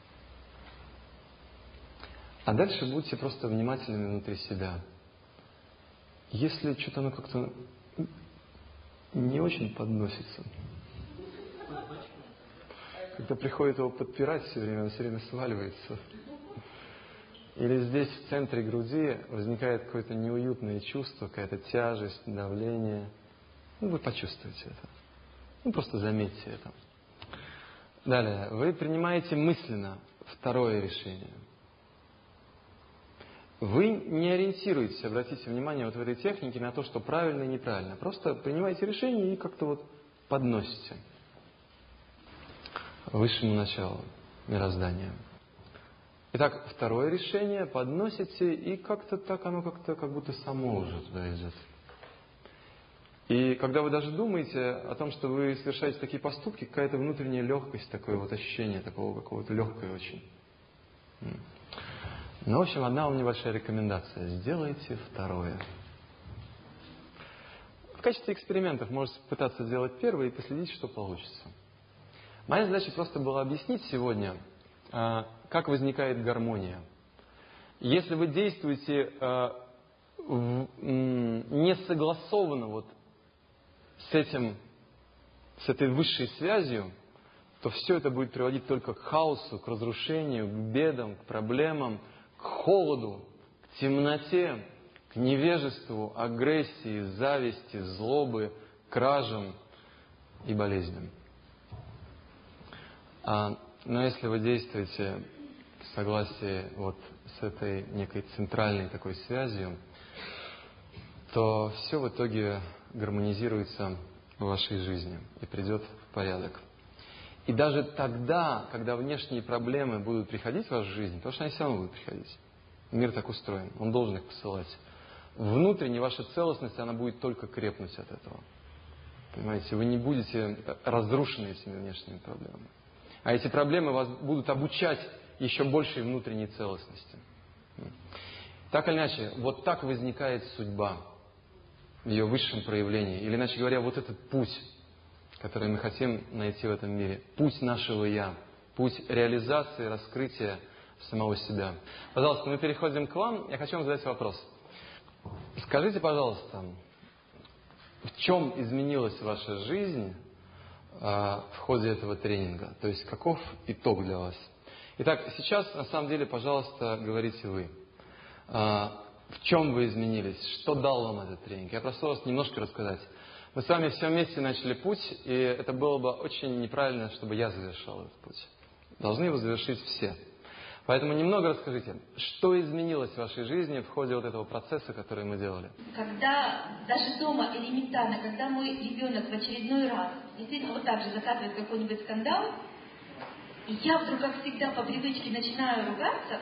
А дальше будьте просто внимательными внутри себя. Если что-то оно как-то не очень подносится, когда приходит его подпирать все время, он все время сваливается. Или здесь в центре груди возникает какое-то неуютное чувство, какая-то тяжесть, давление. Ну, вы почувствуете это. Ну, просто заметьте это. Далее. Вы принимаете мысленно второе решение. Вы не ориентируетесь, обратите внимание вот в этой технике на то, что правильно и неправильно. Просто принимаете решение и как-то вот подносите высшему началу мироздания. Итак, второе решение подносите, и как-то так оно как будто само уже туда идет. И когда вы даже думаете о том, что вы совершаете такие поступки, какая-то внутренняя легкость, такое вот ощущение такого какого-то легкое очень. Ну, в общем, одна вам небольшая рекомендация. Сделайте второе. В качестве экспериментов можете пытаться сделать первое и последить, что получится. Моя задача просто была объяснить сегодня, как возникает гармония. Если вы действуете не согласованно вот с этой высшей связью, то все это будет приводить только к хаосу, к разрушению, к бедам, к проблемам, к холоду, к темноте, к невежеству, агрессии, зависти, злобы, кражам и болезням. Но если вы действуете в согласии вот с этой некой центральной такой связью, то все в итоге гармонизируется в вашей жизни и придет в порядок. И даже тогда, когда внешние проблемы будут приходить в вашу жизнь, потому что они все равно будут приходить. Мир так устроен, он должен их посылать. Внутренне ваша целостность, она будет только крепнуть от этого. Понимаете, вы не будете разрушены этими внешними проблемами. А эти проблемы вас будут обучать еще большей внутренней целостности. Так или иначе, вот так возникает судьба в ее высшем проявлении. Или, иначе говоря, вот этот путь, который мы хотим найти в этом мире. Путь нашего «Я». Путь реализации, раскрытия самого себя. Пожалуйста, мы переходим к вам. Я хочу вам задать вопрос. Скажите, пожалуйста, в чем изменилась ваша жизнь в ходе этого тренинга? То есть, каков итог для вас? Итак, сейчас, на самом деле, пожалуйста, говорите вы. В чем вы изменились? Что дал вам этот тренинг? Я прошу вас немножко рассказать. Мы с вами все вместе начали путь, и это было бы очень неправильно, чтобы я завершал этот путь. Должны его завершить все. Поэтому немного расскажите, что изменилось в вашей жизни в ходе вот этого процесса, который мы делали? Когда даже дома элементарно, когда мой ребенок в очередной раз действительно вот так же закатывает какой-нибудь скандал, и я вдруг, как всегда, по привычке начинаю ругаться,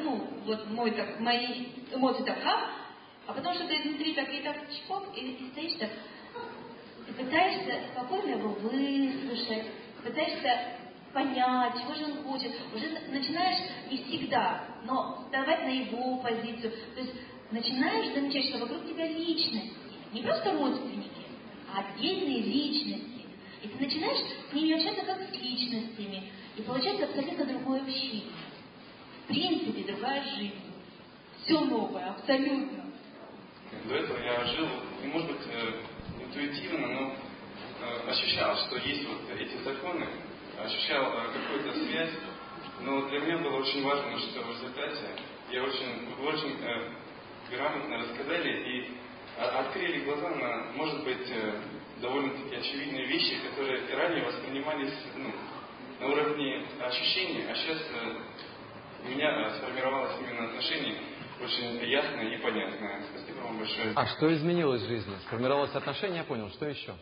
мои эмоции так, а потом что-то изнутри так и так чпок, и стоишь так, ты пытаешься спокойно его выслушать, пытаешься понять, чего же он хочет, уже начинаешь не всегда, но вставать на его позицию, то есть начинаешь замечать, что вокруг тебя личности, не просто родственники, а отдельные личности, и ты начинаешь с ними общаться как с личностями, и получается абсолютно другое общение. В принципе, другая жизнь. Все новое, абсолютно. До этого я жил, может быть, интуитивно, но ощущал, что есть вот эти законы, ощущал какую-то связь, но для меня было очень важно, что в результате вы очень грамотно рассказали и открыли глаза на, может быть, довольно-таки очевидные вещи, которые ранее воспринимались на уровне ощущений, а сейчас у меня сформировалось именно отношение очень ясное и понятное. Спасибо вам большое. А что изменилось в жизни? Сформировалось отношение, я понял. Что еще?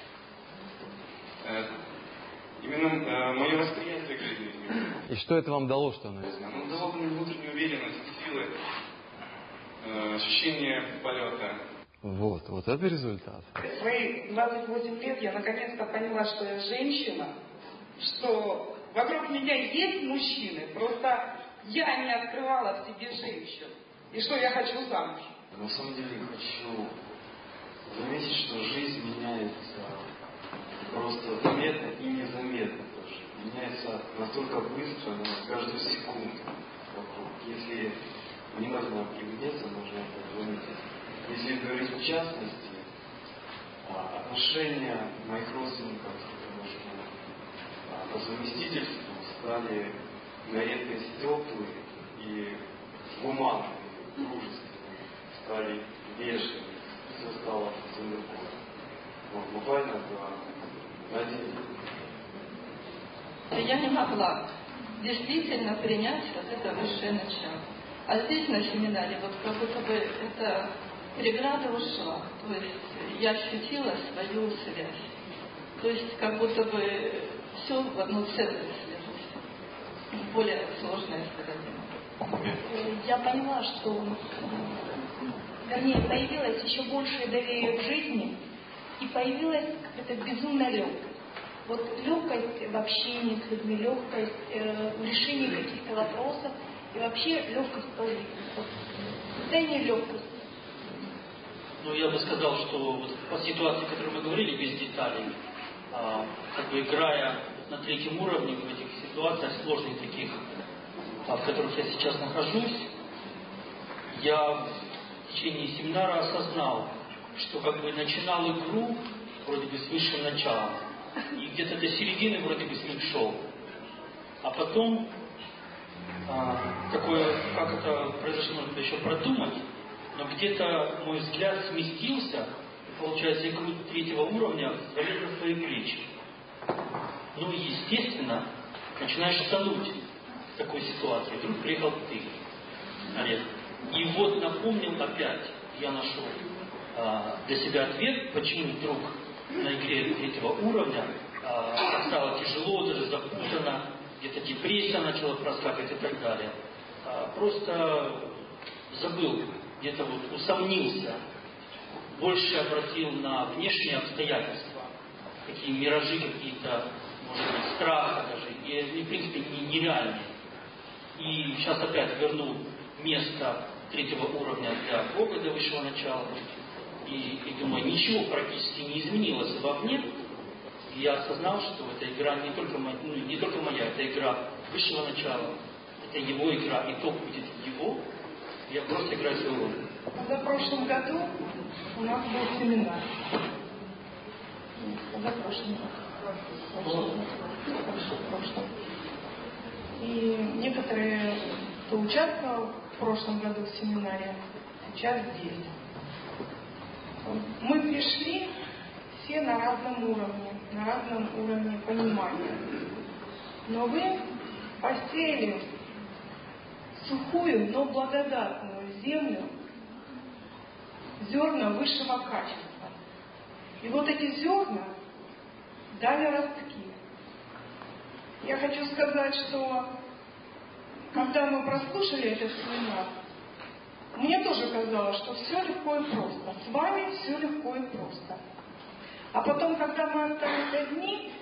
Именно мое восприятие к жизни изменилось. И что это вам дало, что оно? Оно дало мне внутреннюю уверенность, силы, ощущение полета. Вот это результат. В свои 28 лет я наконец-то поняла, что я женщина, что вокруг меня есть мужчины, просто я не открывала в себе женщин. И что я хочу замуж. На самом деле хочу заметить, что жизнь меняется просто заметно и незаметно тоже. Меняется настолько быстро, каждую секунду вокруг. Если внимательно приглядеться, можно это заметить. Если говорить в частности, отношения моих родственников по совместительству стали на редкость теплые и гуманные, дружественные, стали вежливыми, все стало совсем другое. Буквально за один день. Я не могла действительно принять вот это высшее начало. А здесь на семинаре вот как будто бы эта преграда ушла. То есть я ощутила свою связь. То есть как будто бы все в одну целое слилось. Более сложная сторона. Я поняла, что, появилось еще большее доверие к жизни, и появилась какая-то безумная легкость. Вот легкость в общении с людьми, легкость в решении каких-то вопросов и вообще легкость по жизни. Вот, состояние легкости. Ну, я бы сказал, что вот по ситуации, о которой мы говорили, без деталей, как бы играя на третьем уровне в этих ситуациях сложных таких, в которых я сейчас нахожусь, я в течение семинара осознал, что как бы начинал игру вроде бы с высшим началом, и где-то до середины вроде бы с ним шел. А потом, такое, как это произошло, нужно еще продумать, но где-то мой взгляд сместился, и получается, игру третьего уровня взвалил на свои плечи. Ну и естественно, начинаешь тонуть в такой ситуации. Вдруг приехал ты, Олег. И вот напомнил опять, я нашел для себя ответ, почему вдруг на игре третьего уровня стало тяжело, даже запутано, где-то депрессия начала проскакивать и так далее. Просто забыл, где-то вот усомнился, больше обратил на внешние обстоятельства, такие миражи какие-то, может быть, страха даже, и в принципе нереальные. И сейчас опять вернул место третьего уровня для Бога, для высшего начала. И думаю, ничего практически не изменилось вовне. И я осознал, что эта игра не только моя, это игра высшего начала, это его игра, и топ будет его. Я просто играю свою роль. За прошлом году у нас был семинар. За прошлым годом. И некоторые, кто участвовал в прошлом году в семинаре, сейчас здесь. Мы пришли все на разном уровне понимания. Но вы посеяли сухую, но благодатную землю, зерна высшего качества. И вот эти зерна дали ростки. Я хочу сказать, что когда мы прослушали этот семинар, мне тоже казалось, что все легко и просто. С вами все легко и просто. А потом, когда мы остались одни,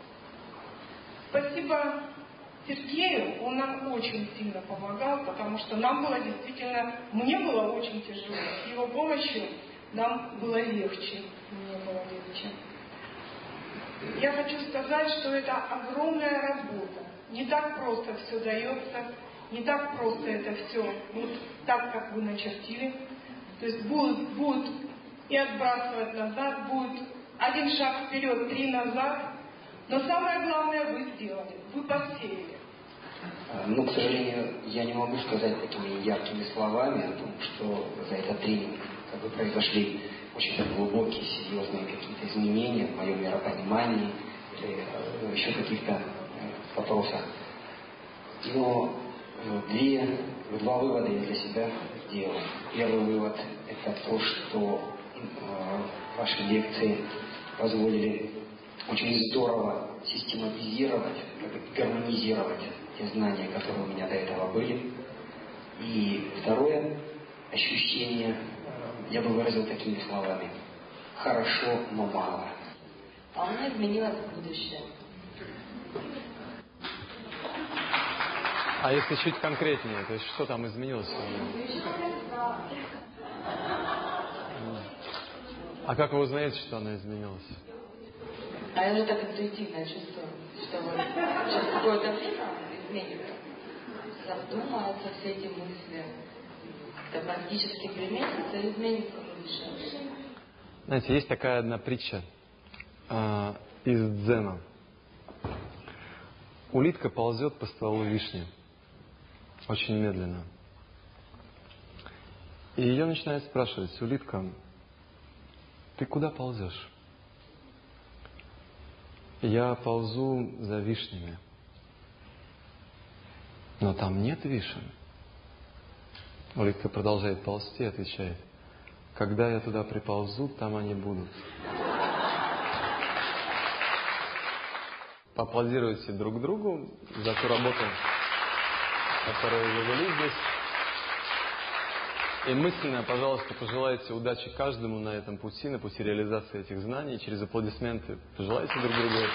спасибо Сергею, он нам очень сильно помогал, потому что нам было действительно, мне было очень тяжело. С его помощью нам было легче. Мне было легче. Я хочу сказать, что это огромная работа. Не так просто все дается, не так просто это все вот так, как вы начертили. То есть будут и отбрасывать назад, будет один шаг вперед, 3 назад. Но самое главное вы сделали, вы посеяли. Ну, к сожалению, я не могу сказать такими яркими словами о том, что за этот тренинг как бы произошли очень глубокие, серьезные какие-то изменения в моем миропонимании или еще каких-то вопросах. Но два вывода я для себя сделал. Первый вывод – это то, что ваши лекции позволили очень здорово систематизировать, гармонизировать те знания, которые у меня до этого были. И второе ощущение, я бы выразил такими словами: хорошо, но мало. А у меня изменилось будущее. А если чуть конкретнее, то есть что там изменилось? А как вы узнаете, что она изменилась? А я уже так интуитивно чувствую, что вот сейчас какое-то время изменится. Задумаются все эти мысли, как-то практически применится и изменится будущее. Знаете, есть такая одна притча из дзена. Улитка ползет по стволу вишни. Очень медленно. И ее начинает спрашивать: улитка, ты куда ползешь? Я ползу за вишнями. Но там нет вишен. Улитка продолжает ползти и отвечает: когда я туда приползу, там они будут. Поаплодируйте друг другу за ту работу, которую вы вели здесь. И мысленно, пожалуйста, пожелайте удачи каждому на этом пути, на пути реализации этих знаний. Через аплодисменты пожелайте друг другу это.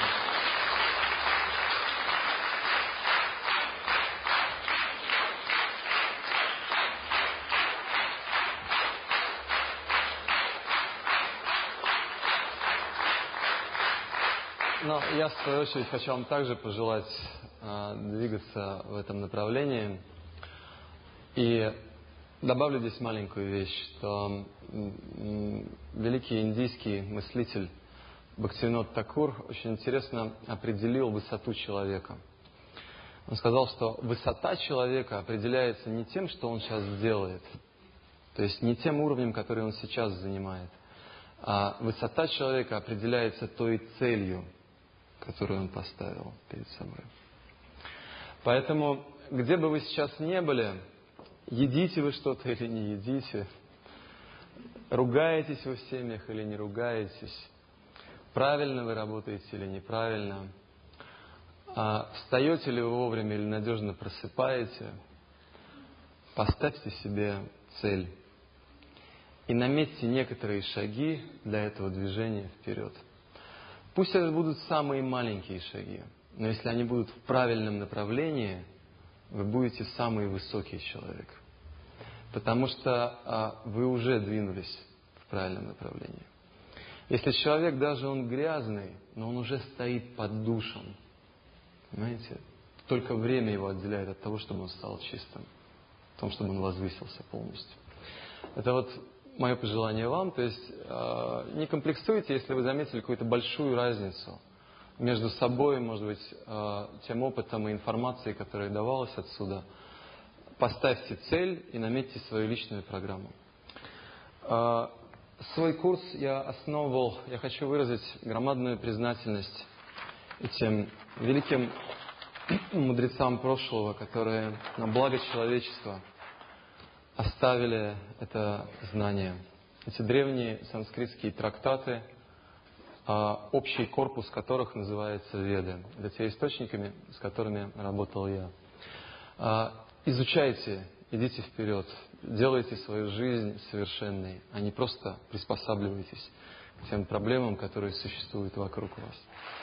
Но я, в свою очередь, хочу вам также пожелать двигаться в этом направлении. И добавлю здесь маленькую вещь, что великий индийский мыслитель Бхактивинод Такур очень интересно определил высоту человека. Он сказал, что высота человека определяется не тем, что он сейчас делает, то есть не тем уровнем, который он сейчас занимает, а высота человека определяется той целью, которую он поставил перед собой. Поэтому, где бы вы сейчас не были, едите вы что-то или не едите, ругаетесь вы в семьях или не ругаетесь, правильно вы работаете или неправильно, встаете ли вы вовремя или надежно просыпаете, поставьте себе цель и наметьте некоторые шаги для этого движения вперед. Пусть это будут самые маленькие шаги, но если они будут в правильном направлении, вы будете самый высокий человек. Потому что вы уже двинулись в правильном направлении. Если человек, даже он грязный, но он уже стоит под душем, понимаете, только время его отделяет от того, чтобы он стал чистым, от того, чтобы он возвысился полностью. Это вот мое пожелание вам, то есть не комплексуйте, если вы заметили какую-то большую разницу между собой, может быть, тем опытом и информацией, которая давалась отсюда. Поставьте цель и наметьте свою личную программу. Свой курс я основывал, я хочу выразить громадную признательность этим великим мудрецам прошлого, которые на благо человечества оставили это знание. Эти древние санскритские трактаты, общий корпус которых называется Веды. Это те источники, с которыми работал я. Изучайте, идите вперед, делайте свою жизнь совершенной, а не просто приспосабливайтесь к тем проблемам, которые существуют вокруг вас.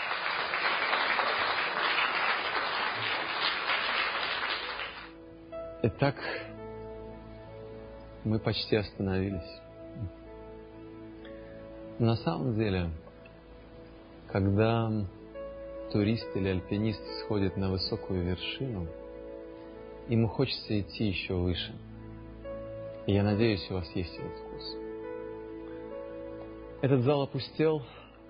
Итак, мы почти остановились. На самом деле, когда турист или альпинист сходит на высокую вершину, ему хочется идти еще выше. И я надеюсь, у вас есть этот вкус. Этот зал опустел.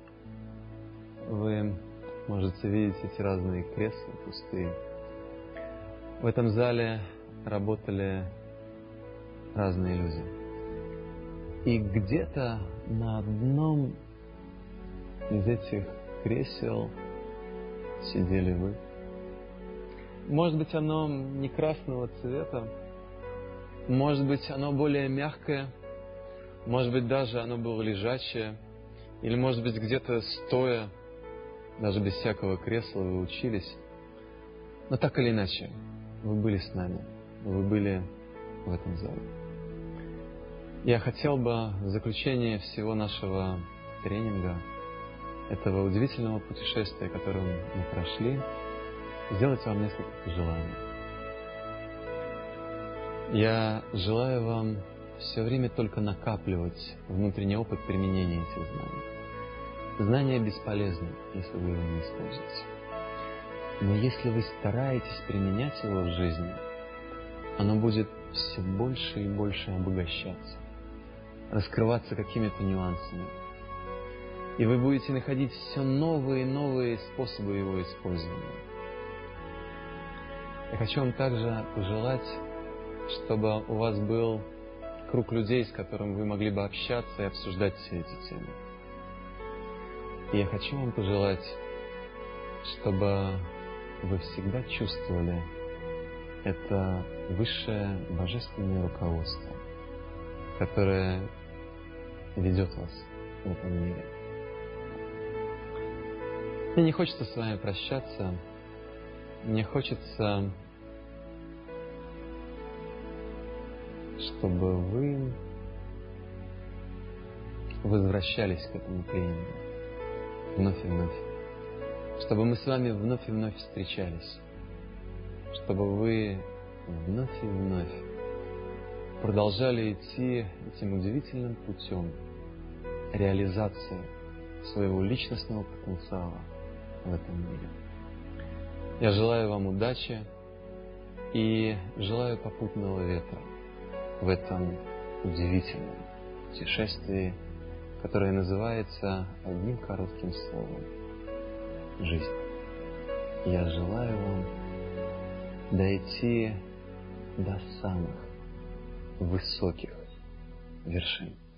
Вы можете видеть эти разные кресла пустые. В этом зале работали разные люди. И где-то на одном из этих кресел сидели вы. Может быть, оно не красного цвета, может быть, оно более мягкое, может быть, даже оно было лежачее, или, может быть, где-то стоя, даже без всякого кресла вы учились. Но так или иначе, вы были с нами, вы были в этом зале. Я хотел бы в заключение всего нашего тренинга, этого удивительного путешествия, которое мы прошли, сделать вам несколько пожеланий. Я желаю вам все время только накапливать внутренний опыт применения этих знаний. Знания бесполезны, если вы его не используете. Но если вы стараетесь применять его в жизни, оно будет все больше и больше обогащаться, раскрываться какими-то нюансами. И вы будете находить все новые и новые способы его использования. Я хочу вам также пожелать, чтобы у вас был круг людей, с которым вы могли бы общаться и обсуждать все эти темы. И я хочу вам пожелать, чтобы вы всегда чувствовали это высшее божественное руководство, которое ведет вас в этом мире. Мне не хочется с вами прощаться, мне хочется, чтобы вы возвращались к этому тренингу вновь и вновь, чтобы мы с вами вновь и вновь встречались, чтобы вы вновь и вновь продолжали идти этим удивительным путем реализации своего личностного потенциала в этом мире. Я желаю вам удачи и желаю попутного ветра в этом удивительном путешествии, которое называется одним коротким словом — жизнь. Я желаю вам дойти до самых высоких вершин.